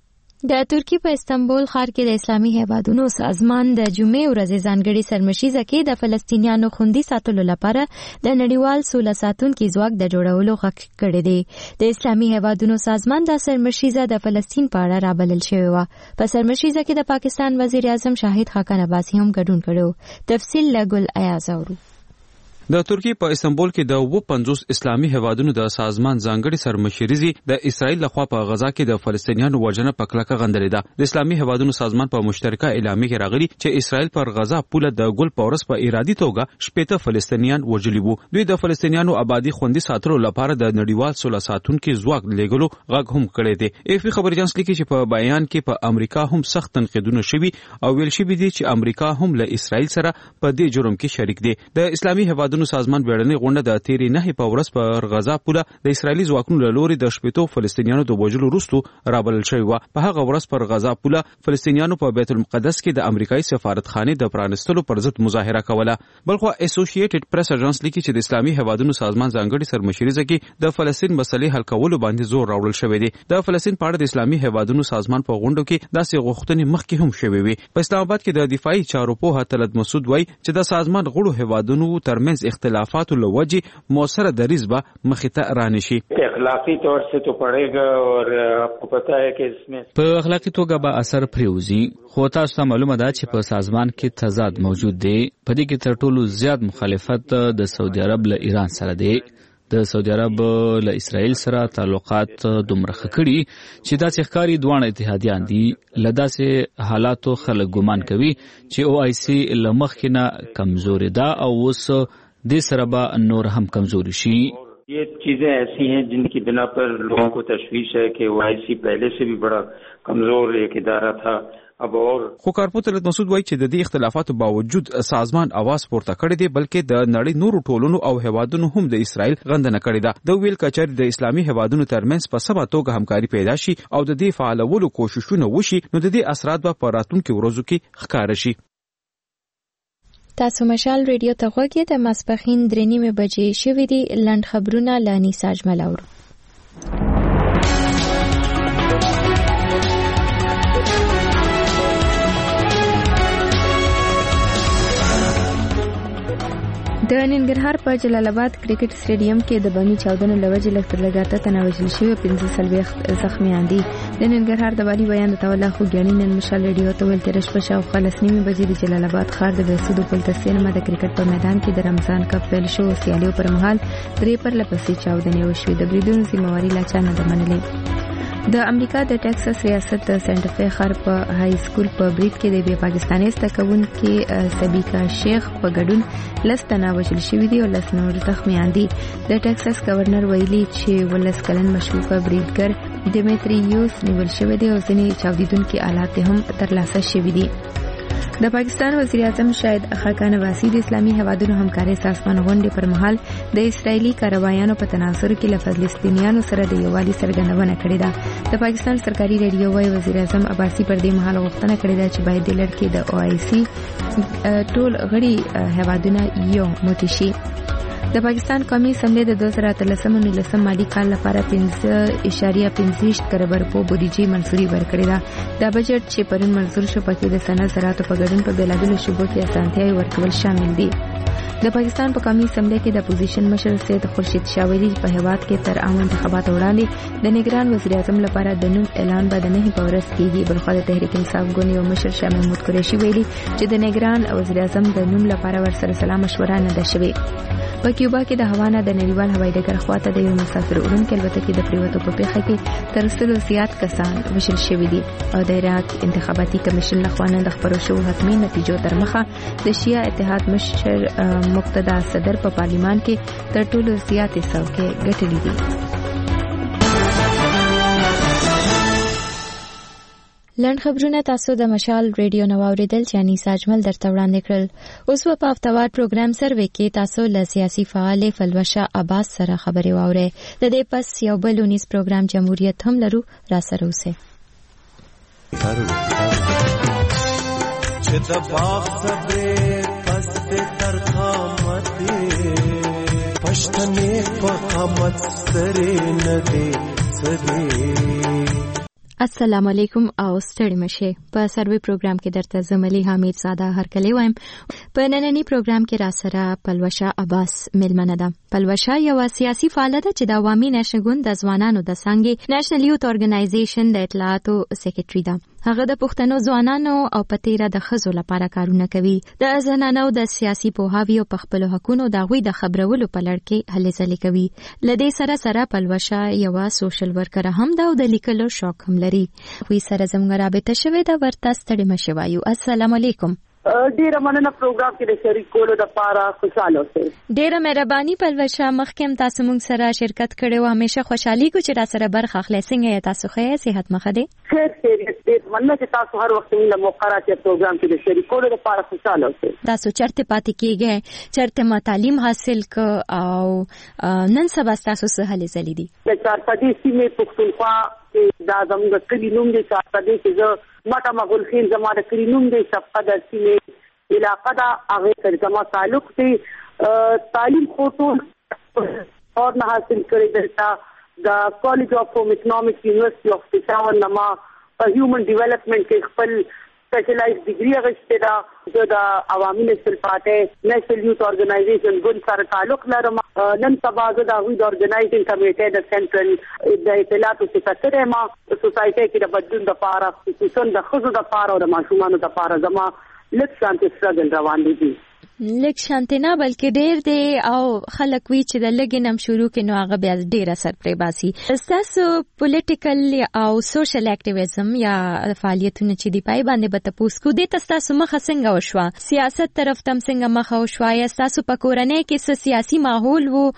د ترکی په استنبول ښار کې د اسلامي هیوادونو سازمان د جمعې ورځې ځانګړي سرمشیزه کې د فلسطینیانو خوندي ساتلو لپاره د نړیوال سوله ساتونکي ځواک د جوړولو غږ کړی دی. د اسلامي هیوادونو سازمان د سرمشیزه د فلسطین په اړه رابلل شوی و. په سرمشیزه کې د پاکستان وزیر اعظم شاهد خاقان عباسي هم ګډون کړو. تفصیل لګل ایاز اورو. د ترکی په استنبول کې د و پنځوس اسلامي هیوادونو د سازمان ځانګړي سرمشریزي د اسرائیل لخوا په غزا کې د فلسطینیانو وژنه په کلکه غندلې ده. د اسلامي هیوادونو سازمان په مشترکه اعلامیه کې راغلي چې اسرائیل پر غزا پوله د ګل پورس په ارادي توګه شپږ فلسطینیان وژلي وو. دوی د فلسطینیانو آبادی خوندي ساتلو لپاره د نړیوال سوله ساتونکو ځواک لېږلو غږ هم کړی دی. افی خبر اجنس لیکي چې په بیان کې په امریکا هم سخت تنقیدونه شوي او ویل شوي دي چې امریکا هم له اسرائیل سره په دې جرم کې شریک دی. د اسلامي هیوادونو سازمان بیړنۍ غونډه د تیرې نه په ورځ پر غزا پوله د اسرایلی ځواکونو له لوري د شپږو فلسطینیانو د وژلو وروسته رابلل شوی و. په هغه ورځ پر غزا پوله فلسطینیانو په بیت المقدس کې د امریکایي سفارتخانه د پرانستلو پر ضد مظاهره کوله. بلخو اسوسییټډ پریس اژانس لیکي چې د اسلامي هیوادونو سازمان ځانګړي سرمشریزه کې د فلسطین مسلې حل کولو باندې زور راوړل شوی دی. د فلسطین په اړه د اسلامي هیوادونو سازمان په غونډو کې داسې غوښتنې مخکې هم شوې وي. په اسلام آباد کې د دفاعي چارو پوهه طلعت مسعود وایي چې د سازمان غړو هیوادونو ترمنځ اختلافات لوجه موثر دریز به مخته رانشي. اخلاقی طور سے تو پڑے گا اور آپ کو پتہ ہے کہ اس میں په اخلاقی توګه به اثر پریوزي. خو تاسو ته معلومه ده چې په سازمان کې تضاد موجود دی. په دې کې تر ټولو زیات مخالفت د سعودي عرب له ایران سره دی. د سعودي عرب له اسرائیل سره تعلقات دومره خکړي چې دا څخکاری دوه اتحادیان دي لداسې حالاتو خلک ګمان کوي چې او آی سی لمخکینه کمزوري ده او اوس د سره به نور هم کمزوري شي. ये चीजें ऐसी हैं जिनकी बिना पर लोगों को तशवीश है कि ओ आई सी पहले से भी बड़ा कमजोर एक इदारा था. خو کارپوتر مسعود وایي چې د دې اختلافاتو باوجود سازمان اواز پورته کړی دی بلکې د نړۍ نورو ټولنو او هیوادونو هم د اسرائیل غندنه کړې ده. د ویل کچاري د اسلامي هیوادونو ترمنځ په سمه توګه همکاري پیدا شي او د دې فعالولو کوششونه وشي نو د دې اثرات به په راتلونکو ورځو کې ښکاره شي. تاسو مشال ریډیو ته غوږی د ماسپخین درې نیمې بجې شوې دي. لنډ خبرونه لانی ساجمل اورو. د ننګرهار په جلال آباد کرکټ سټیډیم کې د بمي چاودنو لوجې لکتر لګاته تناوجل شوی پنځه سلويخت زخمیان دي. د ننګرهار د والی بیان د تولا خو ګڼي نن مشال ریډیو ته ول ترش په شاو خلاص نیمه بجې د جلال آباد ښار د بیسودو پل تسینما د کرکټ په میدان کې د رمضان کپ پیل شو. سیالیو پر مهال درې پر لپسې چاودنې وشوې. د بریدونو ذمہواری لا چا نه منلې. د امریکا د ټکساس ریاست د سنټر فی ښار په های سکول په برید کې د بیا پاکستاني ستکون کې سبیکا شیخ په ګډون لس تنه وژل شوي دي او لس نور زخمیان دي. د ټکساس گورنر ویلي چې ولس کلن مشروع بریدګر ډیمیټریوس نیول شوی دی او ځینې چاودیدونکو آلات هم ترلاسه شوي دي. د پاکستان وزیر اعظم شاهد خاقان نواسی د اسلامي هیوادونو همکاري سازمان غونډې پر مهال د اسرایلی کاروایانو په تناظر کې له فلسطینیانو سره د یووالي څرګندونه کړې ده. د پاکستان سرکاري ریډیو وايي وزیر اعظم عباسی پر دې مهال غوښتنه کړې ده چې باید د لړ کې د او آی سی ټول غړي هیوادونه یو موټی شي. د پاکستان قومي اسمبلی د دوه زره اتلسم نولسم مالی کال لپاره پنځه اعشاریه پنځه کربر په بودیجې منځوري ورکړې ده. دا بجټ چې پرون منځور شو پکې د صنعت زراعت په ګډون په بېلابېلو شوبو کې اسانتیاوې ورکول شامل دي. د پاکستان په قومي اسمبلی کې د اپوزیشن مشر سید خورشید شاه ویلي په هیواد کې تر عام انتخاباتو وړاندې د نگران وزیر اعظم لپاره د نوم اعلان به د نهي په ورځ کېږي. بلخو د تحریک انصاف ګوند یو مشر شاه محمود قریشي ویلي چې د نگران وزیر اعظم د نوم لپاره ورسره سلا مشوره نه ده شوې. په کیوبا کې د هوانا د نړیوال هوایي ډګر خواته د یو مسافر وړونکي الوتکې د پریوتو په پیښه کې تر سلو زیات کسان وژل شوي دي او د عراق انتخاباتي کمیشن لخوا نن د خبرو شوو حتمي نتیجو تر مخه د شیعه اتحاد مشر مقتدا صدر په پارلیمان کې تر ټولو زیاتې څوکۍ ګټلې دي. لنډ خبرونه تاسو د مشال ریډیو نو اوریدل چې اني ساجمل درته وړاندې کړل. اوس په هفتوار پروګرام سروې کې تاسو له سیاسي فعال فلوشه عباس سره خبرې واورئ. د دې پس یو بل ونیس پروګرام جمهوریت هم لرو، را سره اوسئ. چې د باغ صبر پس تر قامت پښتنې په قامت سره نه دی سره. السلام علیکم او ستړي مشه. په سروي پروګرام کې درته زملي حمید ساده هرکلی وایم. په نننی پروګرام کې را سره پلوشه عباس ملمنه ده. پلوشه یو سیاسي فعال ده چې د عوامي نشنل ګوند د ځوانانو د څنګه نېشنل یوث اورګنایزیشن د اطلاعاتو سیکریټري ده. هغه د پښتنو ځوانانو او پتیره د خزو لپاره کارونه کوي. د زنانو د سیاسي پوهاوی او خپل حقوقو د غوي د خبرولو په لړ کې هلې ځلې کوي. لدې سره سره پلوشه یو سوشل ورکر هم ده او د لیکلو شوق هم لري. وی سره زموږ رابطه شوې ده، ورته ستړي مشه وایو. السلام علیکم. ډیره مننه پروګرام کې د شریک کولو د لپاره خوشاله اوسئ. ډیره مهرباني پلوشه. مخکې تاسو موږ سره شرکت کړو، همیشه خوشحالي کو چې را سره برخه اخلئ. څنګه تاسو ښه صحت مخه دي؟ خیر خیر دې مننه چې تاسو هر وخت موږ موقع راکړئ پروګرام کې د شریک کولو لپاره خوشاله اوسئ. تاسو چرته پاتې کیږئ، چرته ما تعلیم حاصل ک او نن سبا تاسو سره هلې ځلې دي. د چارپدې سیمې پښتونخوا دا زموږ کلی نوم دی. چارپدې چې زه ماته مغول خیل زما د کلی نوم دی. شفقه د سیمې علاقه دا هغه سره زما تعلق دی. تعلیم خو ټول اور نه حاصل کړی دلته د کالج اف ہوم اکنامکس یونیورسيټي اف پېښور نه ما په هیومن ډیولپمنٹ کې خپل سپیشلایز ډیګري اخیستې ده. زه د عوامي نېشنل پارټي نېشنل یوث اورګنایزیشن ګوند سره تعلق لرم. نن سبا زه د هغوی د ارګنایزینګ کمیټې د سنټرل د اطلاعاتو سکرټري یم. سوسایټي کې د بدلون دپاره، خصوصا د ښځو دپاره او د ماشومانو دپاره زما لږ شانتې سټرګل روان دي. لږ شانته نه بلکې ډېر دی او خلک وی چې د لږ نم شروع کې نو هغه بیا ډېر اثر پرې باسي. تاسو پولیټیکل او سوشل اکټیویزم یا فعالیتونه چې دی پای باندې به تاسو کو دې تاسو مخه څنګه وشوه؟ سیاست طرف تم څنګه مخه وشوه؟ یا تاسو په کورنۍ کې څه سیاسي ماحول وو؟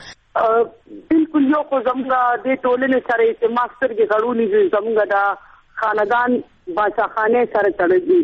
بالکل یو کو زموږ د ټولنې سره چې ماستر کې غړونی زموږ د خاندان بادشاہخانه سره تړلې.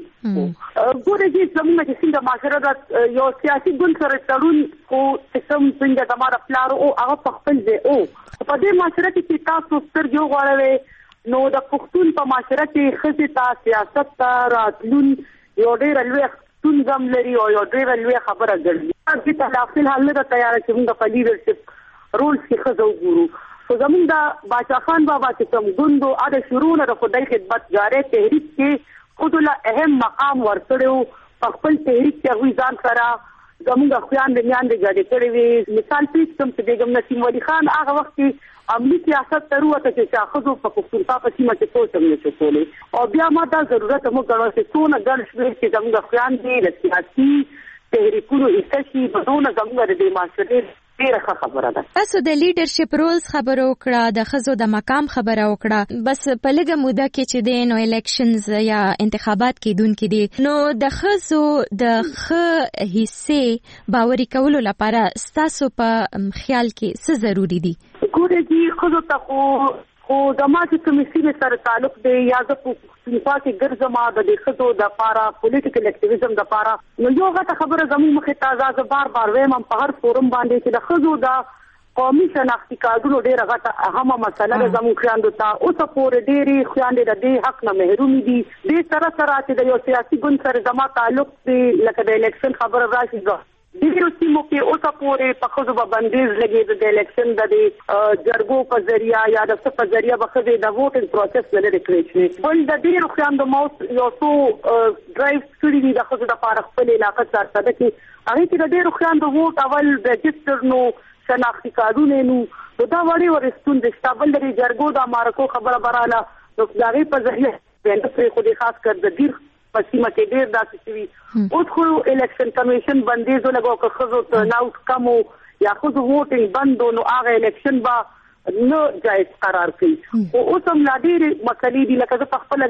ګوره چې زموږ چې څنګه معاشره د یو سیاسي ګوند سره تړون کو سیستم څنګه د ماره پلار او هغه په خپل دی او په دې معاشره کې تاسو سترګو غواړئ نو د پښتون په معاشره کې خزي تا سیاست تا راتلون یو ډېر لوی ستونزم لري او یو ډېر لوی خبره ګرځي. چې تلافل حل نه تیار چې موږ په لیډرشپ رول کې خزو ګورو. خو زمون دا باچا خان بابا چې کوم ګوندو اده شروع نه د خدای خدمت جاره تحریک کې خود له اهم مقام ورسړو په خپل تحریک کې وی ځان سره زموږ خویان د میان د جاده کړي وي. مثال پیښ کوم چې دغه نسیم ولی خان هغه وخت کې عملی سیاست تروته چې شاخذو په پښتونخوا په سیمه کې څه څنګه چې کولې او بیا ما دا ضرورت مو کړو چې څونه ګڼ شمېر چې زموږ خویان دي د سیاسي تحریکونو ایستشي بدون زموږ د معاشرې ډیره خبره ده. تاسو د لیډرشپ رولز خبرو وکړه، د خزو د مقام خبره وکړه، بس په لږه موده کې چې د نو الیکشنز یا انتخابات کېدونکې دي نو د خزو د خ حصے باوري کولو لپاره تاسو په خیال کې څه ضروری دي؟ ګوره چې خزو ته خو خو د ماته کمیسیون سره تعلق دی یا د پښتونخوا کې ګرځما د خزو د پارا پولیټیکل اکټیویزم د پارا نو یو غته خبره زموږ مخه تازه بار بار وایم په هر فورم باندې چې د خزو د قومي شناختی کارتونو ډیره غته اهمه مسله ده زموږ خیاندو ته اوس پورې ډیری خیاندې د دې حق نه محروم دي. د سره سره چې د یو سیاسي ګوند سره زما تعلق دی لکه د الیکشن خبره راشي ډیرو سیمو کې اوسه پورې په خزو به بندیز لګي د الیکشن د جرګو په ذریعہ یا د څه په ذریعہ به خزې د ووټینګ پروسس نه لري کړی. بل د ډیرو خیاندو موت یو څو ډرایو کړي دي د خزو د پاره خپل علاقې سره ده چې هغه کې د ډیرو خیاندو ووټ اول رجسټر نو شناختی کارونه نو دا وړي ورستون د شتابل لري جرګو د مارکو خبره براله نو دغه په ذریعہ د پرې خو د خاص کر د ډیر پسیمه کې ډیر داسې شوي اوس خو الیکشن کمیشن بندیزو لګو که خزو ته ناوټ کمو یا خزو ووټینګ بندو نو هغه الیکشن با نه جایز قرار کړي. او اوس هم لا ډیر مسلې دي لکه زه په خپل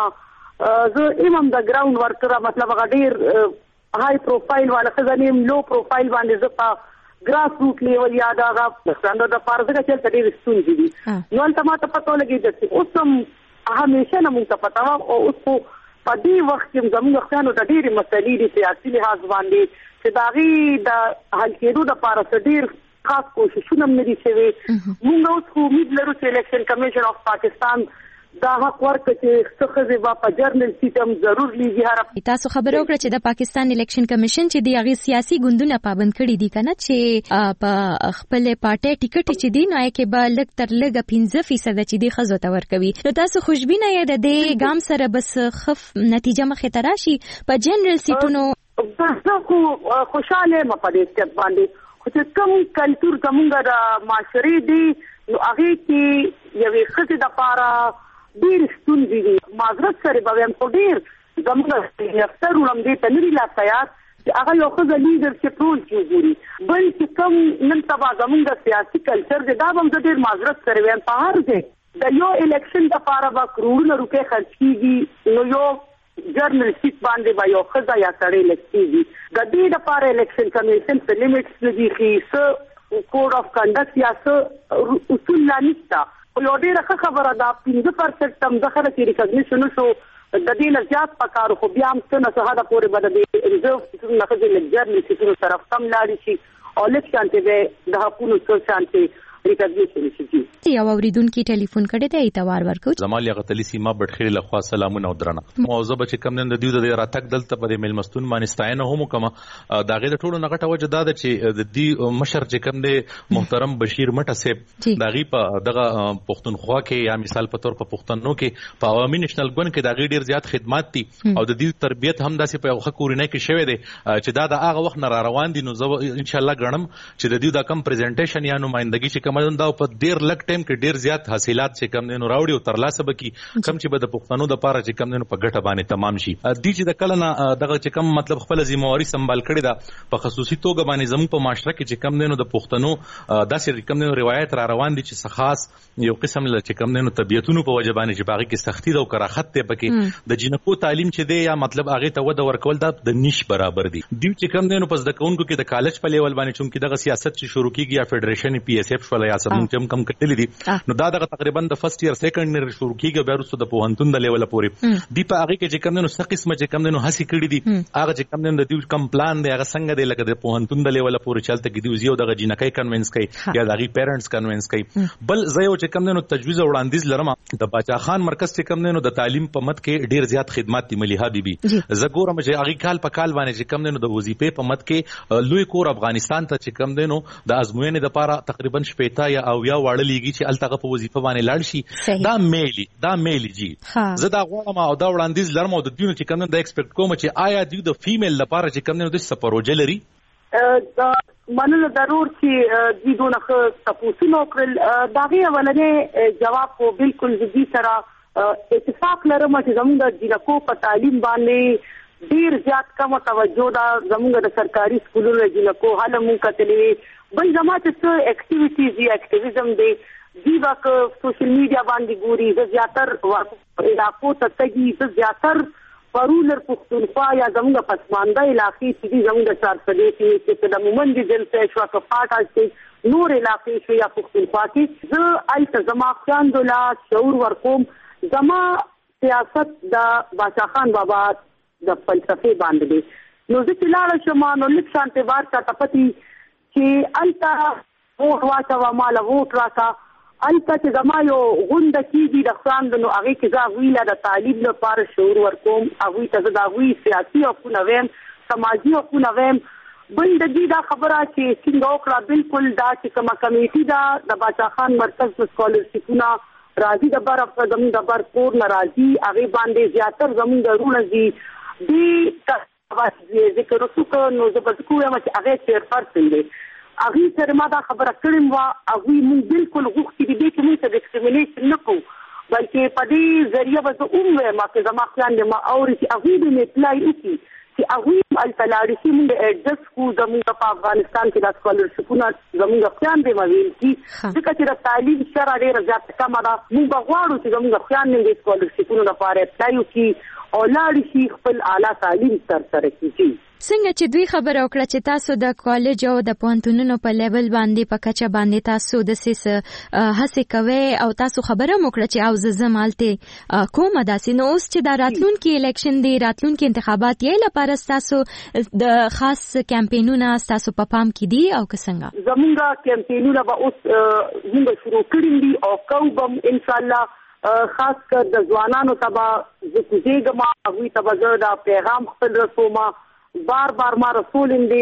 ګرځم زه امام د ګراوند ورکر مطلب هغه ډیر هاي پروفایل والا خزانیم لو پروفایل باندې زه په ګراس روټ لیول یا دا هغه څنګه د پارځه چې ډیر ستونزې دي نو تل ما ته پته لګي چې اوس هم همیشه نه مونږ ته پته او اوس په دې وخت کې زموږ خیانو د ډېرې مسلې دي سیاسي لحاظ باندې چې د هغې د حل کېدو دپاره څه ډېر خاص کوششونه هم نه دي شوي. موږ اوس خو امید لرو چې الیکشن کمیشن آف پاکستان دا حق ورکړي چې څه ښځې به په جرنل سیټ هم ضرور لیږي. هره تاسو خبره وکړه چې د پاکستان الیکشن کمیشن چې د هغې سیاسي ګوندونه پابند کړي دي که نه چې په خپلې پارټۍ ټیکټ چې دي نو هغې کې به لږ تر لږه پنځه فیصده چې دي ښځو ته ورکوي. نو تاسو خوشبینه یې د دې ګام سره بس ښه نتیجه مخې ته راشي په جنرل سیټونو؟ زه خو خوشحاله یم په دې سټپ باندې خو چې کوم کلتور زموږ د معاشرې دی نو هغې کې یوې ښځې دپاره ډیر ستونزې دي. معذرت سره به وایم خو ډیر زموږ اکثر ولمدې ته نه دي لا تیار چې هغه یو ښځه لیډرشپ رول کې وګوري. بل چې کوم نن سبا زموږ سیاسي کلچر دی دا به هم زه ډیر معذرت سره وایم په هر ځای د یو الیکشن دپاره به کروڑونه روپۍ خرڅ کېږي نو یو جرنل سیټ باندې به یو ښځه یا سړی لږ کېږي. د دې دپاره الیکشن کمیشن څه لیمټس نه دي ښي څه کوډ اف کنډکټ یا څه اصول لا نشته. یو ډیره ښه خبره ده پنځه پرسنټ هم دغه چې ریکګنیشن وشو د دې نه زیات پکار خو بیا هم څه نه څه حده پورې به د دې ریزرو سیټونو نه ښځې لږ جرنل سیټونو طرف کم لاړې شي او لږ شانتې به د حقونو څه شانتې ریکګنیشن شي. یو اوریدونکي ټلیفون کړی دی اعتبار ورکړو. زمال یغتلی سیما بټخیل لخوا سلامونه او درنه موضوع به چې کم نن د دیو د راتک دلته په ملمستون باندې ستاینه هم کوم دا غي د ټولو نغټه وجه دا چې د دې مشر چې کم دی محترم بشیر مټه صاحب دا غي په دغه پښتونخوا کې یا مثال په تور په پښتنو کې په عوامي نېشنل ګوند کې دا غي ډیر زیات خدمات دي او د دې تربيت هم داسې په یو خکورینه کې شوی دی چې دا د هغه وخت نه را روان دي. نو زه ان شاء الله غنم چې د دې دا کم پریزنټیشن یا نمائندګي چې تمدن دا په ډیر لږ ټایم کې ډیر زیات حاصلات چې کم دینو راوړي او ترلاسه بکی کم چې به د پښتنو د پاره چې کم دینو په ګټه باندې تمام شي. دي چې د کله نه دغه چې کم مطلب خپل ذمہواری سمبال کړی دا په خصوصي توګه باندې زموږ په معاشره کې چې کم دینو د پښتنو داسې کم دینو روایت را روان دي چې خاص یو قسم له چې کم دینو طبيعتونو په وجه باندې چې باغی کې سختی دا او کراخت ته پکې د جنکو تعلیم چې دی یا مطلب هغه ته ود ورکول دا د نش برابر دي. دی چې کم دینو پس د کونکو کې د کالج په لیول باندې چون کې دغه سیاست چې شروع کیږي یا فدریشن پی ایس ایف ولا یا سم کم کم کټلې دي نو دا دغه تقریبا د فرست ایئر سیکنډ ایئر شروع کیږي بیا وروسته د پوهنتون د لیول پورې دی په هغه کې چې کم دینو څه قسمه چې کم دینو هسي کړی دي هغه چې کم دینو د دې کم پلان دی هغه څنګه دی لکه د پوهنتون د لیول پورې چلته کې دی یو دغه جنکای کنوینس کوي یا دغه پیرنټس کنوینس کوي. بل زه یو چې کم دینو تجویز وړاندیز لرم د باچا خان مرکز چې کم دینو د تعلیم په مت کې ډیر زیات خدمات دي مليحه بیبي زه ګورم چې هغه کال په کال باندې چې کم دینو د وظیفې په مت کې لوی کور افغانستان ته چې کم دینو د ازموینې د لپاره تقریبا شپږ یا او یا وړ لیږي چې التغه په وظیفه باندې لاړ شي دا میلی دا میلی جی زه دا غواړم او دا وړاندیز لرم او د دینو چې کم دینو د ایکسپیکټ کوم چې آیا د فیمیل لپاره چې کم دینو د سپروجه لري مننه ضرور چې د دونه تاسو نو کړل دا غي ولنه جواب کو بالکل جدي سره اتفاق لرم چې زموږ د جنکو په تعلیم باندې ډیر زیات کم توجه دا زموږ د سرکاري سکولونو د جنکو حاله مونږ کتلې بل زموږ څه اکټیویټیز یا اکټیویزم دی دی واک سوشل میډیا باندې ګوري د زیاتر علاقو ته تګي د زیاتر پرولر پختونخوا یا زموږ پسمانده علاقې چې زموږ چار پدې کې د مومند دل څخه شو که پاټا چې نور علاقې شو یا پختونخوا کې زه الته زما خیان دولا شعور ورکوم زما سیاست د باچا خان بابا د فلسفه باندې دی نو زه چې لاړ شم نو لیک شانته بار کا تپتی چې الته ووټ واچو مال ووټ راکا الته چې زما یو غونډه کیږي د خاند نو هغه کې زه ویله د تعلیم لپاره شعور ورکوم هغه ته دا وی سیاسي او کونویم سماجی او کونویم بل د دې دا خبره چې څنګه وکړه بالکل دا چې کومه کمیټي دا د باچا خان مرکز د سکالرشپونه راځي د بار په زموږ د بار کور ناراضي هغه باندې زیاتر زموږ درونه دي دي ذکر وکړو نو زه به کوم چې هغه چیر پرسن دي هغه سره ما دا خبره کړم وا هغه مون بالکل غوښتي دي چې موږ ته ډیسکریمینیشن نه کوو بلکې په دې ذریعہ به زه اومه ما کې زما خیال ما اوري چې هغه دې اپلای وکړي چې هغه التلاري چې موږ اډجسټ کو زموږ په افغانستان کې د سکالرشپونه زموږ خیال دې مویل کی ځکه چې د تعلیم شرع ډېر زیات کم ده موږ غواړو چې زموږ خیال نه د سکالرشپونو لپاره اپلای وکړي او لاړ شي خپل اعلی تعلیم تر سره کړي. څنګه چې دوی خبره وکړه چې تاسو د کالج او د پوهنتونونو په لیول باندې په کچه باندې تاسو د سیس هڅه کوي او تاسو خبره وکړه چې او زمالته کومه داسې نو اوس چې د راتلونکي الیکشن دی راتلونکي انتخابات یې لپاره تاسو د خاص کمپاینونه تاسو په پام کې دي او څنګه زمونږ کمپاینونه به اوس موږ شروع کړی دي او کوم ان شاء الله خاص کر د ځوانانو تبا زکوزیګما هغه تبا زړه پیغام خپل رسومه بار بار ما رسول دي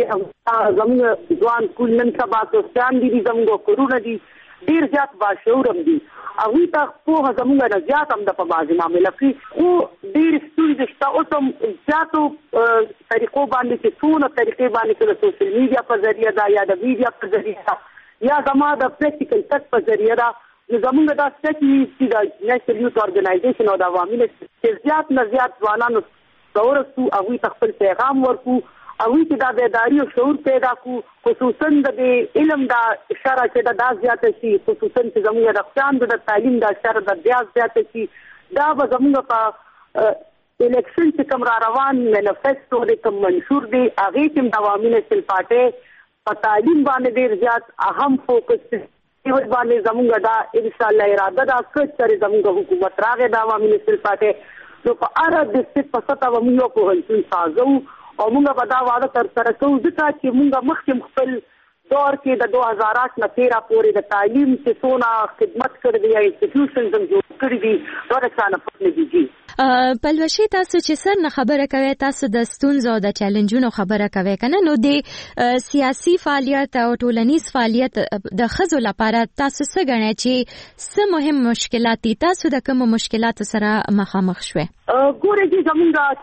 زموږ ځوان کول نن سبا سوسیان دي زموږ کورونه دي ډیر زیات باشعورم دي هغه ته په زموږ نه زیات هم د په بازي معاملې کې خو ډیر ستونزې شته اوس هم زیاتو طریقو باندې چې څونه طریقې باندې چې سوشل میډیا په ذریعہ دا یا د ویډیو په ذریعہ یا زما د پریکټیکل ټچ په ذریعہ دا زموږ دا سټی چې د نېشنل یوث اورګنایزیشن او د عوامي چې زیات نه زیات ځوانانو ورسو هغه تخپل پیغام ورکو هغه چې دا بیداری او شعور پیدا کو خصوصا د علم دا اشاره چې دا زیات شي خصوصا چې زموږ د خپل د تعلیم دا اشاره د بیا زیات شي دا به زموږ په الیکشن چې کوم را روان مینیفیسټو د کوم منشور دی هغه چې د عوامي نسل پارټي په تعلیم باندې ډیر زیات اهم فوکس دی باندې زموږ دا ان شاء الله اراده دا چې زموږ حکومت راغی د عوامي نسل پارټي نو په اړه د ست په ستا ومنو په هلڅ سازو او موږ به دا وعده تر سره کوو ځکه چې موږ مخکې خپل دور کې د دوه هزار نه تیرا پورې د تعلیم چې څونه خدمت کړې دي انسټیټیوشنز هم جوړ کړې دي دا څنګه پټ نه دي پلوشي تاسو چې سر نه خبره کوي تاسو د ستونزو او د چیلنجونو خبره کوي کنه نو د سیاسي فعالیت او ټولنیز فعالیت د خزو لپاره تاسو څه غواړئ چې څه مهم مشکلات دي تاسو د کوم مشکلات سره مخامخ شوي ګوره چې زمونږ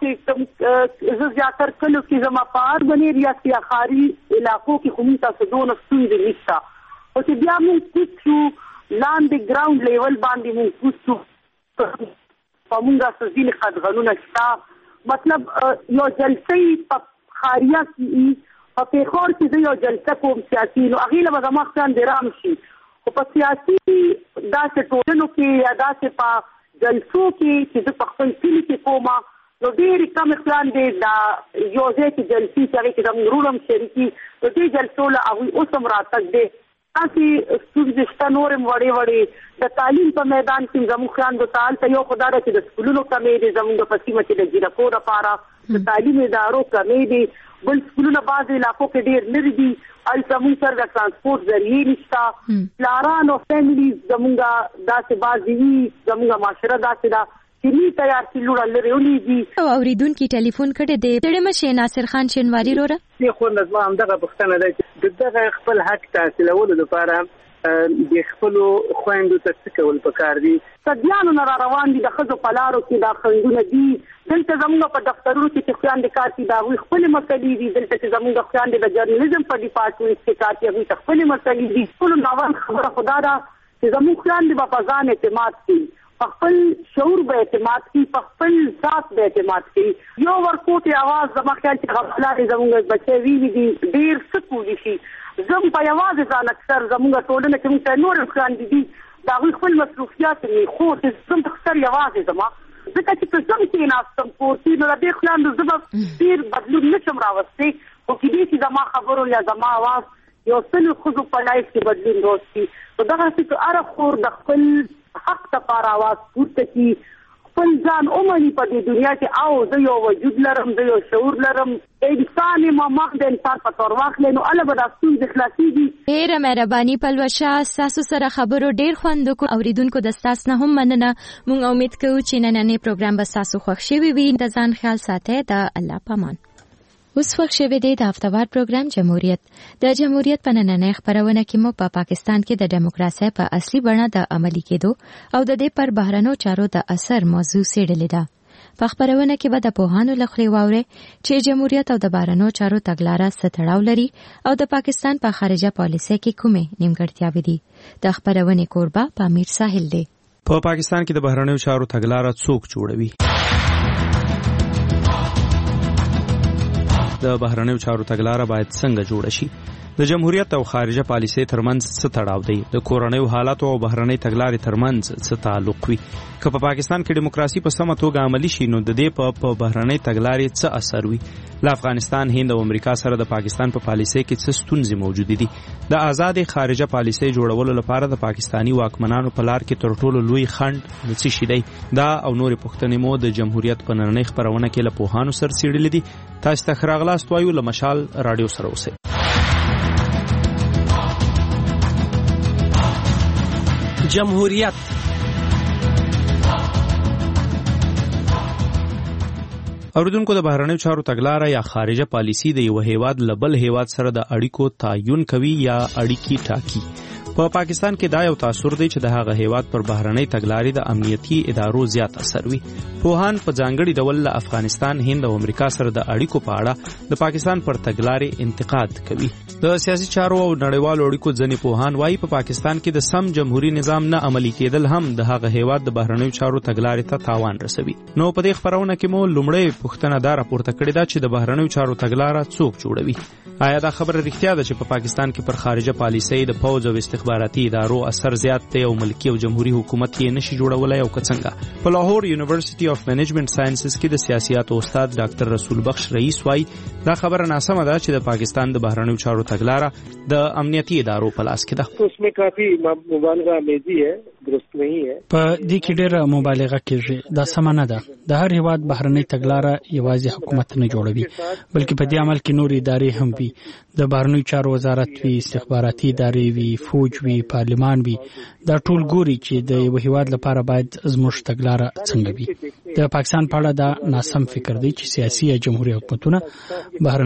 چې زه زیاتر کلو کې زما پار بنې ریاستي اخاري علاقو کې کومه تاسو دونه ستونزې نشته او چې بیا موږ کوڅو لاندې ګراوند لیول باندې موږ کوڅو په موږ سزین خدغنونه شتا مطلب یو جلسې په خاریه کې په پیښور کې یو جلسه کوم سیاسي نو هغه له زما خپل درام شي او په سیاسي داسې ټولنو کې یا داسې په جلسو کې چې په خپل کلی کې کومه نو ډېر کم خپل دی دا یو ځای کې جلسې چې د مرولم شریکي نو دې جلسو له هغه اوس هم راتګ دی تاسې ستونزې شته نورې وړې وړې د تعلیم په میدان کې زموږ خیاندو ته هلته یو خو دا ده چې د سکولونو کمې دي زموږ په سیمه کې د جیرکو دپاره د تعلیم ادارو کمې دي بل سکولونه بعضې علاقو کې ډېر لرې دي هلته موږ سره د ټرانسپورټ ذریعې نشته پلاران او فیملیز زموږ داسې بعضې وي زموږ معاشره داسې ده چې نی تیار چې لوړه لري ولیږي او اوریدونکي ټلیفون کړی دی ستړی مشې ناصر خان شینواري وروره دې خو نظم همدغه پوښتنه ده چې دغه خپل حق تحصیلولو لپاره د خپلو خویندو ته څه کول پکار دي صدیانو نه را روان دي د ښځو په لارو کې دا خویندونه دي دلته زموږ په دفترونو کې چې خویندې کار کوي د هغوی خپلې مسلې دي دلته چې زموږ خویندې د جرنالیزم په ډپارټمنټ کې کار کوي هغوی ته خپلې مسلې دي ټولو ناول خبره خو دا ده چې زموږ خویندې به په ځان اعتماد کوي په خپل شعور به اعتماد کوي په خپل ذات به اعتماد کوي یو ورکوټي اواز زما خیال چې غفلارې زموږ بچی ویلي دي ډېر څه کولی شي زه په یوازې ځان اکثر زموږ ټولنه چې موږ ته نور خویندې دي د هغوی خپل مصروفیات مې خو چې زه اکثر یوازې زما ځکه چې که زه کېناستم کور کې نو د دې خویندو زه به ډېر بدلون نه شم راوستی خو کېدای شي زما خبرو یا زما اواز یو سلو ښځو په لایف کې بدلون راوستي نو دغسې که هره خور د خپل حق دپاره اواز پورته کړي خپل ځان ومني په دې دنیا کې او زه یو وجود لرم زه یو شعور لرم انسان یم ما د انسان په طور واخلې نو هله به دا ستونزې خلاصېږي ډېره مهرباني پلوشه ستاسو سره خبرو ډېر خوند وکړو اوریدونکو د ستاسو نه هم مننه موږ امید کوو چې نننی پروګرام به ستاسو خوښ شوی وي د ځان خیال ساتئ د الله پامان اوس وخت شوی دی د هفتهوار پروګرام جمهوریت د جمهوریت په نننۍ خپرونه کې مو په پا پاکستان کې د دیموکراسۍ په اصلي بڼه د عملي کېدو او د دې پر بهرنیو چارو د اثر موضوع څېړلې ده په خپرونه کې به د پوهانو له خولې واورئ چې جمهوریت او د بهرنیو چارو تګلاره څه تړاو لري او د پاکستان په خارجه پالیسۍ کې کومې نیمګړتیاوې دي د خپرونې کوربه پامیر ساحل دی په پاکستان کې د بهرنیو چارو تګلاره څوک جوړوي د بهرنیو چارو تګلاره باید څنګه جوړه شي د جمهوریت او خارجه پالیسۍ ترمنځ څه تړاو دی د کورنیو حالاتو او بهرنۍ تګلارې ترمنځ څه تعلق وي که په پاکستان کې دیموکراسي په سمه توګه عملي شي نو د دې په بهرنۍ تګلارې څه اثر وي له افغانستان هند او امریکا سره د پاکستان په پالیسۍ کې څه ستونزې موجودې دي د آزاد خارجه پالیسۍ جوړولو لپاره د پاکستانی واکمنانو په لار کې تر ټولو لوی خنډ څه شي دی دا او نورې پوښتنې مو د جمهوریت په نننۍ خپرونه کې له پوهانو سره څېړلې دي تاسو ته ښه راغلاست وایو له مشال راډیو سره اوسئ جمهوریت اوریدونکو د بهرنیو چارو تګلاره یا خارجه پالیسی د یو هیواد له بل هیواد سره د اړیکو تعین کوي یا اړیکې ټاکي په پا پاکستان کې دا یو تاثر دی چې د هغه هیواد پر بهرنۍ تګلارې د امنیتي ادارو زیات اثر وي پوهان په ځانګړي ډول له افغانستان هند او امریکا سره د اړیکو په اړه د پاکستان پر تګلارې انتقاد کوي د سیاسي چارو او نړیوالو اړیکو ځینې پوهان وایي په پا پاکستان کې د سم جمهوریت نظام نه عملي کېدل هم د هغه هیواد د بهرنیو چارو تګلارې ته تاوان رسوي نو په دې خبرونه کې مو لومړی پوښتنه دا راپورته کړې ده چې د بهرنیو چارو تګلاره څوک جوړوي آیا دا خبره رښتیا ده چې په پا پاکستان کې پر خارجه پالیسۍ د پوځ او استخباراتي ادارو اثر زیات دی او ملکی او جمهوریت حکومت یې نشي جوړولای او څنګه په لاهور یونیورسيټي اف منیجمنٹ ساينسز کې د سیاست استاد ډاکټر رسول بخش رئیس وایي دا خبره ناسمه ده چې د پاکستان د بهرنیو چارو تګلاره د امنیتي ادارو په لاس کې ده اس میں کافی مبالغه آمیزی ہے درست نہیں ہے په دې کې ډېره مبالغه کیږي دا سم نه ده د هر هیواد بهرنۍ تګلاره یوازې حکومت نه جوړوي بلکې په دې عمل کې نور ادارې هم وي د بهرنیو چارو وزارت وي استخباراتي ادارې وي فوج وي پارلمان وي دا ټول ګوري چې د یو هیواد لپاره باید زموږ تګلاره څنګه وي د پاکستان په اړه دا ناسم فکر دی چې سیاسي یا جمهوریت حکومتونه بهرنۍ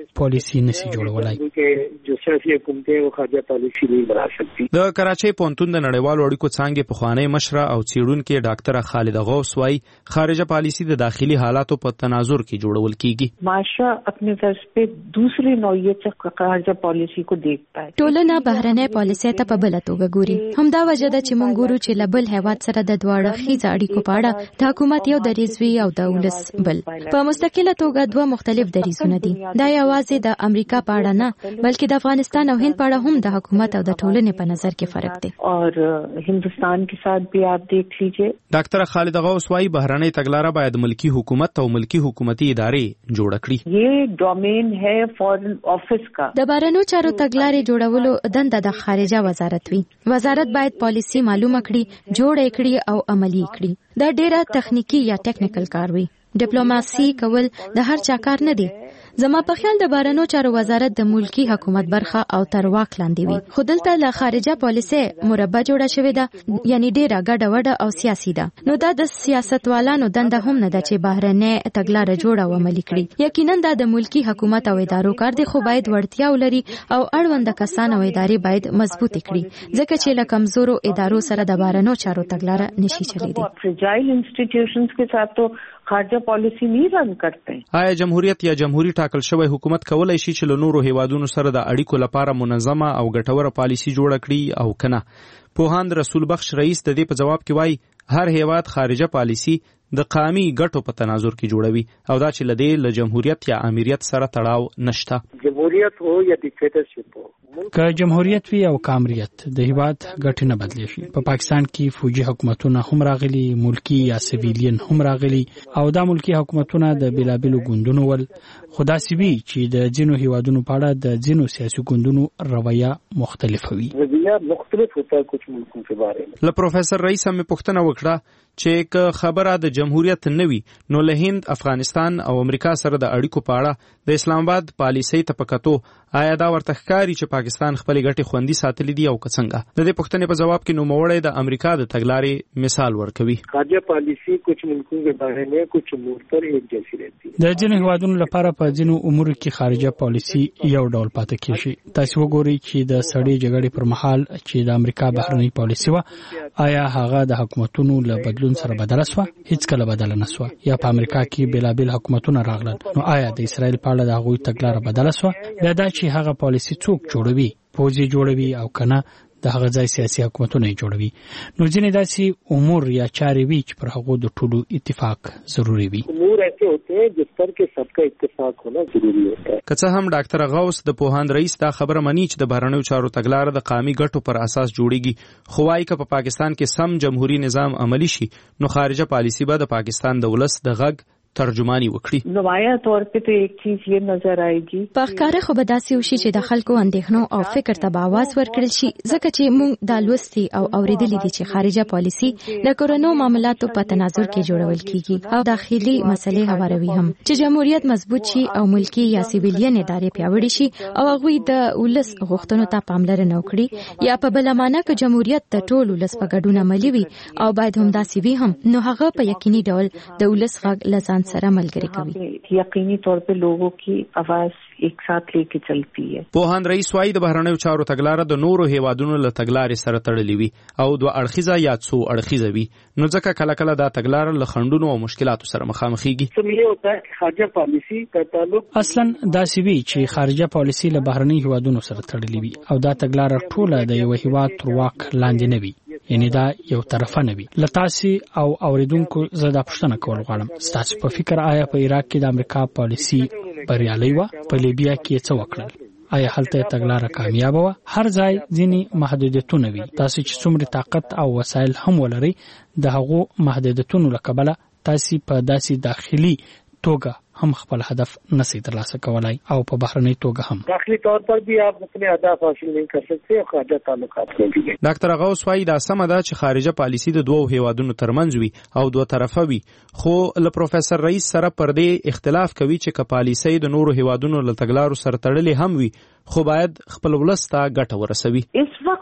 پالیسی نسی جوړولای کې جو سیاسي حکومت او خارجه پالیسی نه بنا سکتی. د کراچۍ پونتون د نړیوالو اړیکو څانګې په خوانی مشره او څیړونکو ډاکټر خالد غوث وايي خارجه پالیسی د داخلي حالاتو په تناظر کې جوړول کیږي. معاشره خپل طرز په دوسری نوعیت څخه خارجه پالیسی کو دیکھتا ہے. ټولنه بهرنۍ پالیسی ته په بل توګه ګوري. همدا وجه ده چې موږ ګورو چې لبل هیواد سره د دواړه خيځ اړیکو په اړه د حکومت یو دریځ وی او د ولس بل په مستقله توګه دوه مختلف دریځونه دي. دا یوازې د امریکا په اړه نه بلکې د افغانستان او هند په اړه هم د حکومت او د ټولنې په نظر کې فرق دی. اور هندستان کے ساتھ بھی آپ دیکھ لیجئے. ډاکټر خالد غوث وايي بهرنۍ تګلاره باید ملکی حکومت او ملکی حکومتي ادارې جوړ کړي. یہ ډومین ہے فارن آفس کا. د بهرنیو چارو تګلارې جوړولو دنده د خارجه وزارت وي. وزارت باید پالیسی معلومه کړي، جوړ کړي او عملی کړي. دا ډیره تخنیکی یا ټیکنیکل کار وي. ډیپلوماسي کول د هر چا کار نه دی. زما په خیال د بهرنیو چارو وزارت د ملکی حکومت برخه او تر واک لاندې وي. خو دلته له خارجه پالیسي مربع جوړه شوې ده، یعنی ډیره ګډه وډه او سیاسي ده. نو دا د سیاستوالانو دنده هم نه ده چې بهرنۍ تګلاره جوړه او عملي کړي. یقینا دا د ملکی حکومت او ادارو کار دی، خو باید وړتیا ولري او اړوند کسان او ادارې باید مضبوطې کړي، ځکه چې له کمزورو ادارو سره د بهرنیو چارو تګلاره نشي چلیدای. فراجایل انسټیټیوشنز کے ساتھ تو خارجه پالیسی نه رن کرتے. آیا جمهوریت یا جمهوریت ټاکل شوی حکومت کولای شي چې له نورو هیوادونو سره د اړیکو لپاره منظمه او ګټوره پالیسی جوړه کړي او کنه؟ پوهاند رسول بخش رئیس د دې په جواب کې وایي هر هیواد خارجه پالیسی د قومي ګټو په تناظر کې جوړوي او دا چې لدې له جمهوریت یا امریت سره تړاو نشته. جمهوریت هو یا دیکتاتورشپ هو، که جمهوریت وي او کامریت د هیواد ګټ نه بدلی شي. په پاکستان کې فوجي حکومتونه هم راغلي، ملکی یا سیویلین هم راغلي او دا ملکی حکومتونه د بلابلو ګوندونو ول. خدا سیوی چې د جنو هیوادونو په اړه د جنو سیاسي ګوندونو رویه مختلفه وي. رویه مختلف ہوتا ہے کچھ ملکوں کے بارے میں. له پروفیسر رئیس هم پوښتنه وکړه چې که خبره د جمهوریت نه وي نو له هند، افغانستان او امریکا سره د اړیکو په اړه د اسلام آباد پالیسۍ ته پکاتو آیا دا ورته ښکاري چې پاکستان خپل ګټې خوندي ساتلې دي او که څنګه؟ د دې پوښتنې په جواب کې نوموړی د امریکا د تګلارې مثال ورکوي. خارجه پالیسی کچھ ملکوں کے بارے میں کچھ امور پر ایک جیسی رہتی ہے. د ځینو هیوادونو لپاره په ځینو امورو کې خارجه پالیسی یو ډول پاتې کیږي. تاسو وګورئ چې د سړې جګړې پر مهال چې د امریکا بهرنۍ پالیسی و، آیا هغه د حکومتونو له بدلون سره بدله شوه؟ هیڅ کله بدله نه شوه. یا په امریکا کې بلابل حکومتونه راغلل، نو آیا د اسرائیل په اړه د هغوی تګلاره بدله شوه؟ بیا دا چې هغه پالیسی څوک جوړوي، پوځي جوړوي او کنه د هغه ځای سیاسي حکومتونه جوړوي. نو ځینې داسې امور یا چارې وي چې پر هغو د ټولو اتفاق ضروري وي. امور ایسے ہوتے ہیں جس پر کہ سب کا اتفاق ہونا ضروری ہوتا ہے. که څه هم ډاکټر غوث د پوهاند رئیس دا خبره مني چې د بهرنیو چارو تګلاره د قومي ګټو پر اساس جوړیږي، خو وايي که په پاکستان کې سم جمهوریت نظام عملی شي نو خارجه پالیسی به د پاکستان د ولس د غږ ترجمانی وکړي. نمایاں طور په ته یک چیز یہ نظر آئیږي په ښکاره خو به داسې وشي چې د خلکو اندېښنو او فکر ته به اواز ورکړل شي، ځکه چې موږ دا لوستي او اورېدلي دي چې خارجه پالیسی د کورونو معاملاتو په تناظر کې جوړول کیږي او داخلي مسلې هواروي هم، چې جمهوریت مضبوط شي او ملکی یا سیویلین ادارې پیاوړې شي او هغوی د ولس غوښتنو ته پاملرنه وکړي، یا په بله معنا که جمهوریت د ټول ولس په ګډون عملي وي او باید همداسې وي هم، نو هغه په یقیني ډول د ولس غږ له ځان سره ملګری کوي. یقیني طور په لوگوں کی आवाज ایک ساتھ لے کے چلتی ہے. پوهاند رئیس وايي د بهرنیو چارو تګلاره د نورو هیوادونو له تګلارې سره تړلې وي او دوه اړخیزه یا څو اړخیزه وي، نو ځکه کله کله دا تګلاره له خنډونو او مشکلاتو سره مخامخېږي. سمې ہوتا ہے خارجه پالیسی کا تعلق اصلا داسې وي چې خارجه پالیسی له بهرنیو هیوادونو سره تړلې وي او دا تګلاره ټوله د یو هیواد تر واک لاندې نه وي، یعنی دا یو طرفه نه وي. لتاسي او اوریدونکو زدا پښتنه کول غواړم، تاسو په فکر آیا په عراق کې د امریکا پالیسی بریالي و؟ په لیبیا کې څه وکړل؟ آیا هلته تګلاره کامیاب و؟ هر ځای ځینې محدودیتونه وي. تاسو چې څومره طاقت او وسایل هم ولرئ، د هغو محدودیتونو له کبله تاسو په داسې داخلي توګه هم خپل هدف نسی ترلاسه کولای او په بهرنۍ توګه هم. داخلي طور پر بھی آپ اپنے اهداف حاصل نہیں کر سکتے اور خارجه تعلقات میں بھی. ډاکټر غوث وايي دا سمه ده چې خارجه پالیسی د دوه هیوادونو ترمنځ وي او دوه طرفه وي، خو له پروفیسور رئیس سره پر دې اختلاف کوي چې که پالیسی د نورو هیوادونو له تګلارو سره تړلې هم وي خو باید خپل ولس ته ګټه ورسوي. اس وخت بھی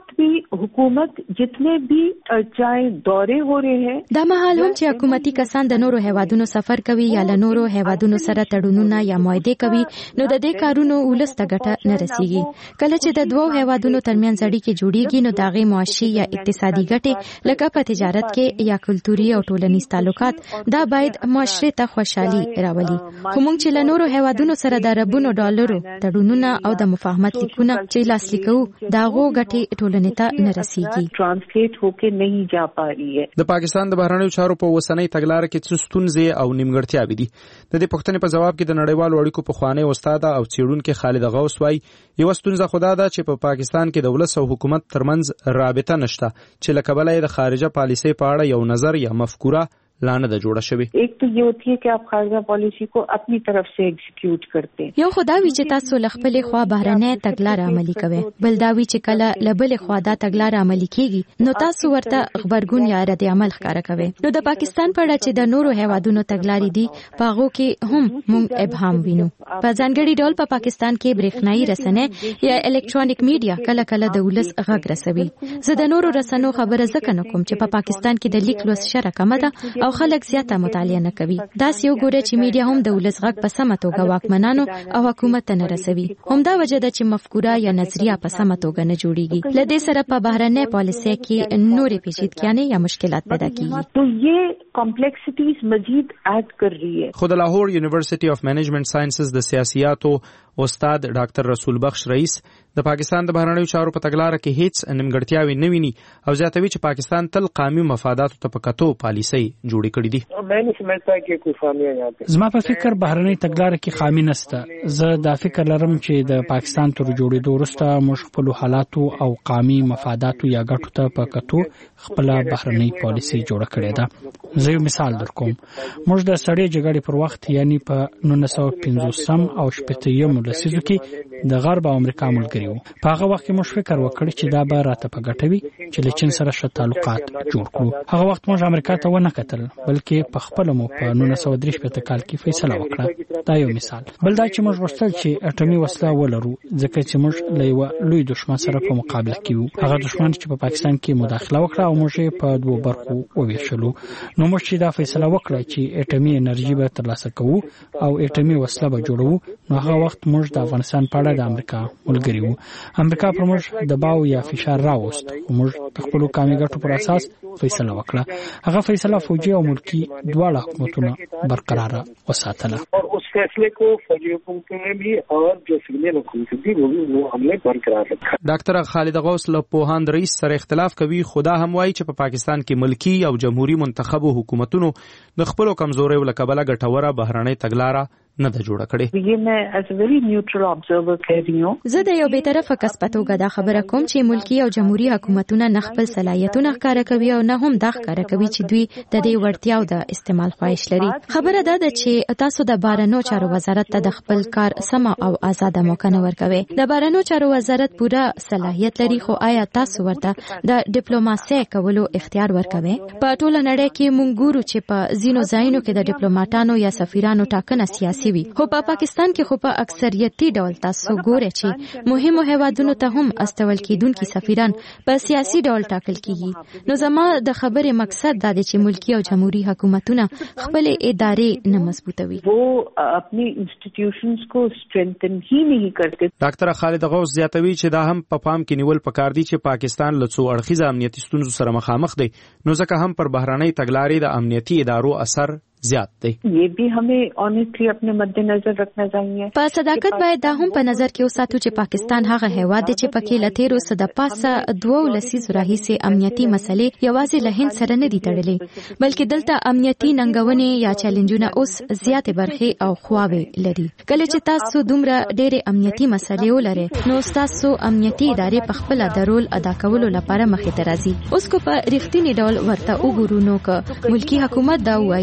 हुकूमत जितने भी चाहे दौरे हो रहे हैं دا مهال هم چې حکومتي کسان د نورو هیوادونو سفر کوي یا له نورو هیوادونو سره تړونونه یا معاهده کوي نو د دې کارونو ولسته ګټه نه رسیږي کله چې د دوو هیوادونو ترمنځ اړیکې جوړیږي نو داغه معاشي یا اقتصادي ګټې لکه په تجارت کې یا کلتوري او ټولنیز تعلقات دا باید معاشره ته خوشحالي راولي خو موږ چې له نورو هیوادونو سره د ربونو ډالرو تړونونه او د مفاهمت لیکونه چې لاسلیک کوو داغه ګټې ټولنې ته نه رسیږي ترانسلیټ هوکې نه جا پاري ہے د پاکستان د بهرنیو چارو په وسنۍ تګلارې کې څه ستونزې او نیمګړتیاوې دي د دې پوښتنې په جواب کې د نړیوالو اړیکو په خوانی استاد او څېړونکو خالد غوث وايي یو ستونزه خدا ده چې په پاکستان کې د ولس او حکومت ترمنځ رابطه نشته چې لکه بلې د خارجه پالیسي په اړه یو نظر یا مفکوره لانه د جوړه شوی ایک تو یہ ہوتی ہے کہ آپ خارجہ پالیسی کو اپنی طرف سے ایگزیکیوٹ کرتے ہیں یو خداوی چې تاسو لخپل خوا بهرنۍ تګلارې عملي کوي بل داوی چې کله لبل خوا دا تګلارې عملي کیږي نو تاسو ورته خبرګون یا رد عمل ښکارا کوي نو د پاکستان په اړه چې د نورو هیوادونو تګلارې دي پاغو کې هم موږ ابهام وینو په ځانګړي ډول په پاکستان کې برېښنايي رسنۍ یا الکترونیک میډیا کله کله د ولس غږ رسوي زه د نورو رسنیو خبره ځکه نه کوم چې په پاکستان کې د لیک لوست شره کمه ده او خلک زیاته مطالعه نه کوي دا یو ګوره چې میډیا هم د ولس غږ په سمه توګه واکمنانو او حکومت ته نه رسوي همدا وجه ده چې مفکوره یا نظریه په سمه توګه نه جوړیږي لدې سره په بهرنۍ پالیسي کې نورې پیچیدګیاں یا مشکلات پیدا کیږي تو یہ کمپلیکسټیز مزید ایڈ کر رہی ہے خود لاهور یونیورسيټي اف مینجمنت ساينسز د سیاسياتو استاد ډاکټر رسول بخش رئیس د پاکستان د بهرنیو چارو په تګلارې کې هیڅ نیمګړتیاوې نه ویني او زیاتوي چې پاکستان تل قومي مفاداتو ته په کتو پالیسي جوړې کړې دي مې نه سمجھتا کې کوئی خامیاں یاد زما په فکر بهرنۍ تګلارې کې خامي نشته زه دا فکر لرم چې د پاکستان تر جوړېدو وروسته موږ خپل حالاتو او قومي مفاداتو یا ګټو ته په کتو خپل بهرنۍ پالیسي جوړه کړې ده زه یو مثال درکوم موږ د سړې جګړې پر وخت یعنی په نولس سوه پنځوسم او شپږم لسیزو کې د غرب او امریکا ملګری وو په هغه وخت کې موږ فکر وکړ چې دا به راته په ګټوي چې له چین سره ښه تعلقات جوړ کړو هغه وخت موږ امریکا ته ونه کتل بلکې په خپل مو په نولس سوه درې شپږ کال کې فیصله وکړه دا یو مثال بل دا چې موږ غوښتل چې اټومي وسله ولرو ځکه چې موږ له یو لوی دښمن سره په مقابله کې وو هغه دښمن چې په پاکستان کې مداخله وکړه او موږ یې په دوه برخو وویشلو نو موږ چې دا فیصله وکړه چې اټومي انرژي به ترلاسه کوو او اټومي وسله به جوړو نو هغه وخت موږ د افغانستان په اړه د امریکا ملګری وو امریکا پر موږ دباو یا فشار راوست خو موږ د خپل قومي ګټو پر اساس فیصله وکړه هغه فیصله فوجي او ملکی دواړه حکومتونه برقرار وساتله اور اس فیصلے کو فوجی حکومتوں نے بھی اور جو سویلین حکومت بھی وہ ہم نے برقرار رکھا ډاکټر خالد غوث له پوهاند رئیس سره اختلاف کوي خدا هم وایي چې په پاکستان کې ملکی او جمهوریت منتخبو حکومتونو د خپل کمزوري ولکبله ګټوره بهرنۍ تګلارې نه ده جوړه کړې یہ میں ایز ا ویری نیوټرل ابزرور کہہ رہی ہوں زه د یو به طرفه کس په توګه دا خبره کوم چې ملکی او جمهوریت حکومتونه نه خپل صلاحیتونه ښکارا کوي او نه هم دا ښکارا کوي چې دوی د دې وړتیاو د استعمال خواهش لري خبره ده چې تاسو د بهرنیو چارو وزارت ته د خپل کار سم او آزاد موقع نه ورکوي د بهرنیو چارو وزارت پوره صلاحیت لري خو آیا تاسو ورته د ډیپلوماسي کولو اختیار ورکوي په ټوله نړۍ کې مونږ ګورو چې په زینو ځایونو کې د ډیپلوماټانو یا سفیرانو ټاکنه سیاسي وي خو په پاکستان کې خو په اکثریتي ډول تاسو ګورئ چې مهمو هیوادونو ته هم استول کیدونکو سفیران په سیاسي ډول ټاکل کیږي نو زما د خبرې مقصد دا دی چې ملکی او جمهوریت حکومتونه خپل ادارې نه مضبوطوي وہ اپنی انسټیټیوشنز کو سټرینتن هی نه کرتے ډاکټر خالد غوث زیاتوي چې دا هم په پام کې نیول پکار دي چې پاکستان له څو اړخیزه امنیتي ستونزو سره مخامخ دی نو ځکه هم پر بهرنۍ تګلارې د امنیتي ادارو اثر زیات دی یہ بھی ہمیں آنیسٹلی اپنے مد نظر رکھنا چاہیے په صداقت باید دا هم په نظر کې وساتو چې پاکستان هغه هیواد دی چې پکې لته رو صد پاسه دوه لسیزو راهیسې امنیتي مسلې یوازې له هند سره نه دي تړلې بلکې دلته امنیتي ننګونې یا چیلنجونه اوس زیاتې برخې او خواوې لري کله چې تاسو دومره ډېرې امنیتي مسلې ولرئ نو تاسو امنیتي ادارې په خپل د رول ادا کولو لپاره مخې ته راځي اوس کو په رښتینی ډول ورته وګورو نو ک ملکی حکومت دا وایي چې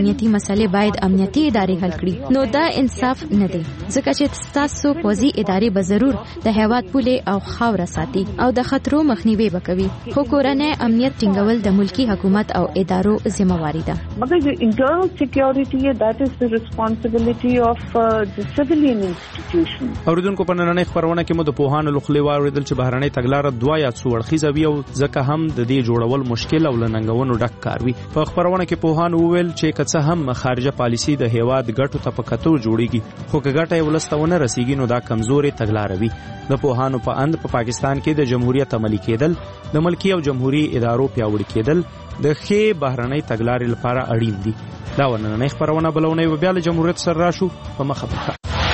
امنیتي مسلې باید امنیتي ادارې حل کړي. نو دا انصاف نه دی ځکه چې تاسو پوزي ادارې به ضرور د هیواد پولې او خاور ساتي او د خطرو مخنیوي وکوي. خو کورنۍ امنیت ټینګول د ملکی حکومت او ادارو ذمہواری ده. مګر د انټرنل سکیورټي that is the responsibility of uh, the civilian institution. اوریدونکو په نننۍ خبرونه کې مو د پوهانو لخوا واوریدل چې بهرنۍ تګلارې دوه یا څو اړخیزه وي او ځکه هم د دې جوړول مشکل او لننګونو ډک کار وي. په خبرونه کې پوهانو وویل چې که څه هم خارجه پالیسي د هیواد ګټو ته په کتو جوړیږي خو که ګټه یې ولستونه رسیږي نو دا کمزوري تګلارې وي. د پوهانو په اند په پاکستان کې د جمهوریت عملي کېدل د ملکی او جمهوریت ادارو پیاوړي کېدل د ښې بهرنۍ تګلارې لپاره اړین دي. دا ونننۍ خبرونه بلونه و بیا له جمهوریت سره راشو په مخه وکړه.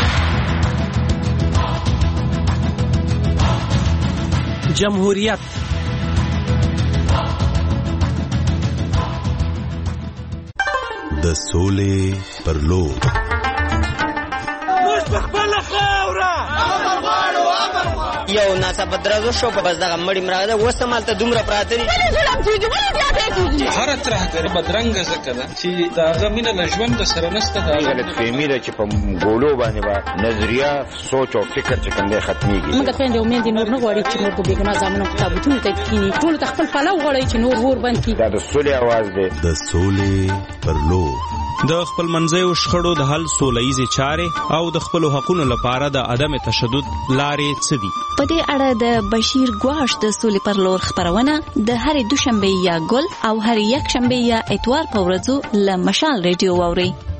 جمهوریت د سولې پر لور یو ناڅاپه درزو شو په بس دغه مړی مراده وسمال ته دومره پراته دي هر ترهګر بدرنګ زکه ده چې دا غمینه له ژوند سره نسته دا غلط فهمي ده چې په ګولو باندې با نظریه سوچ او فکر چې کوم دی ختميږي. موږ ته د امید نور نه غواړي چې نور به ګنا زمونږ کتابونه ته کینی ټول تخپل پلو غواړي چې نور ور باندې دا د سولې आवाज دی. د سولې پر لور د خپل منځیو شخړو د حل سولهیزې چارې او د خپل حقوقو لپاره د عدم تشدد لارې څه دي. په دې اړه د بشیر ګواش د سولې پر لور خبرونه د هرې دوشنبه یا ګل او هرې یک شنبه یا اتوار په ورځو له مشال ریډیو واوري.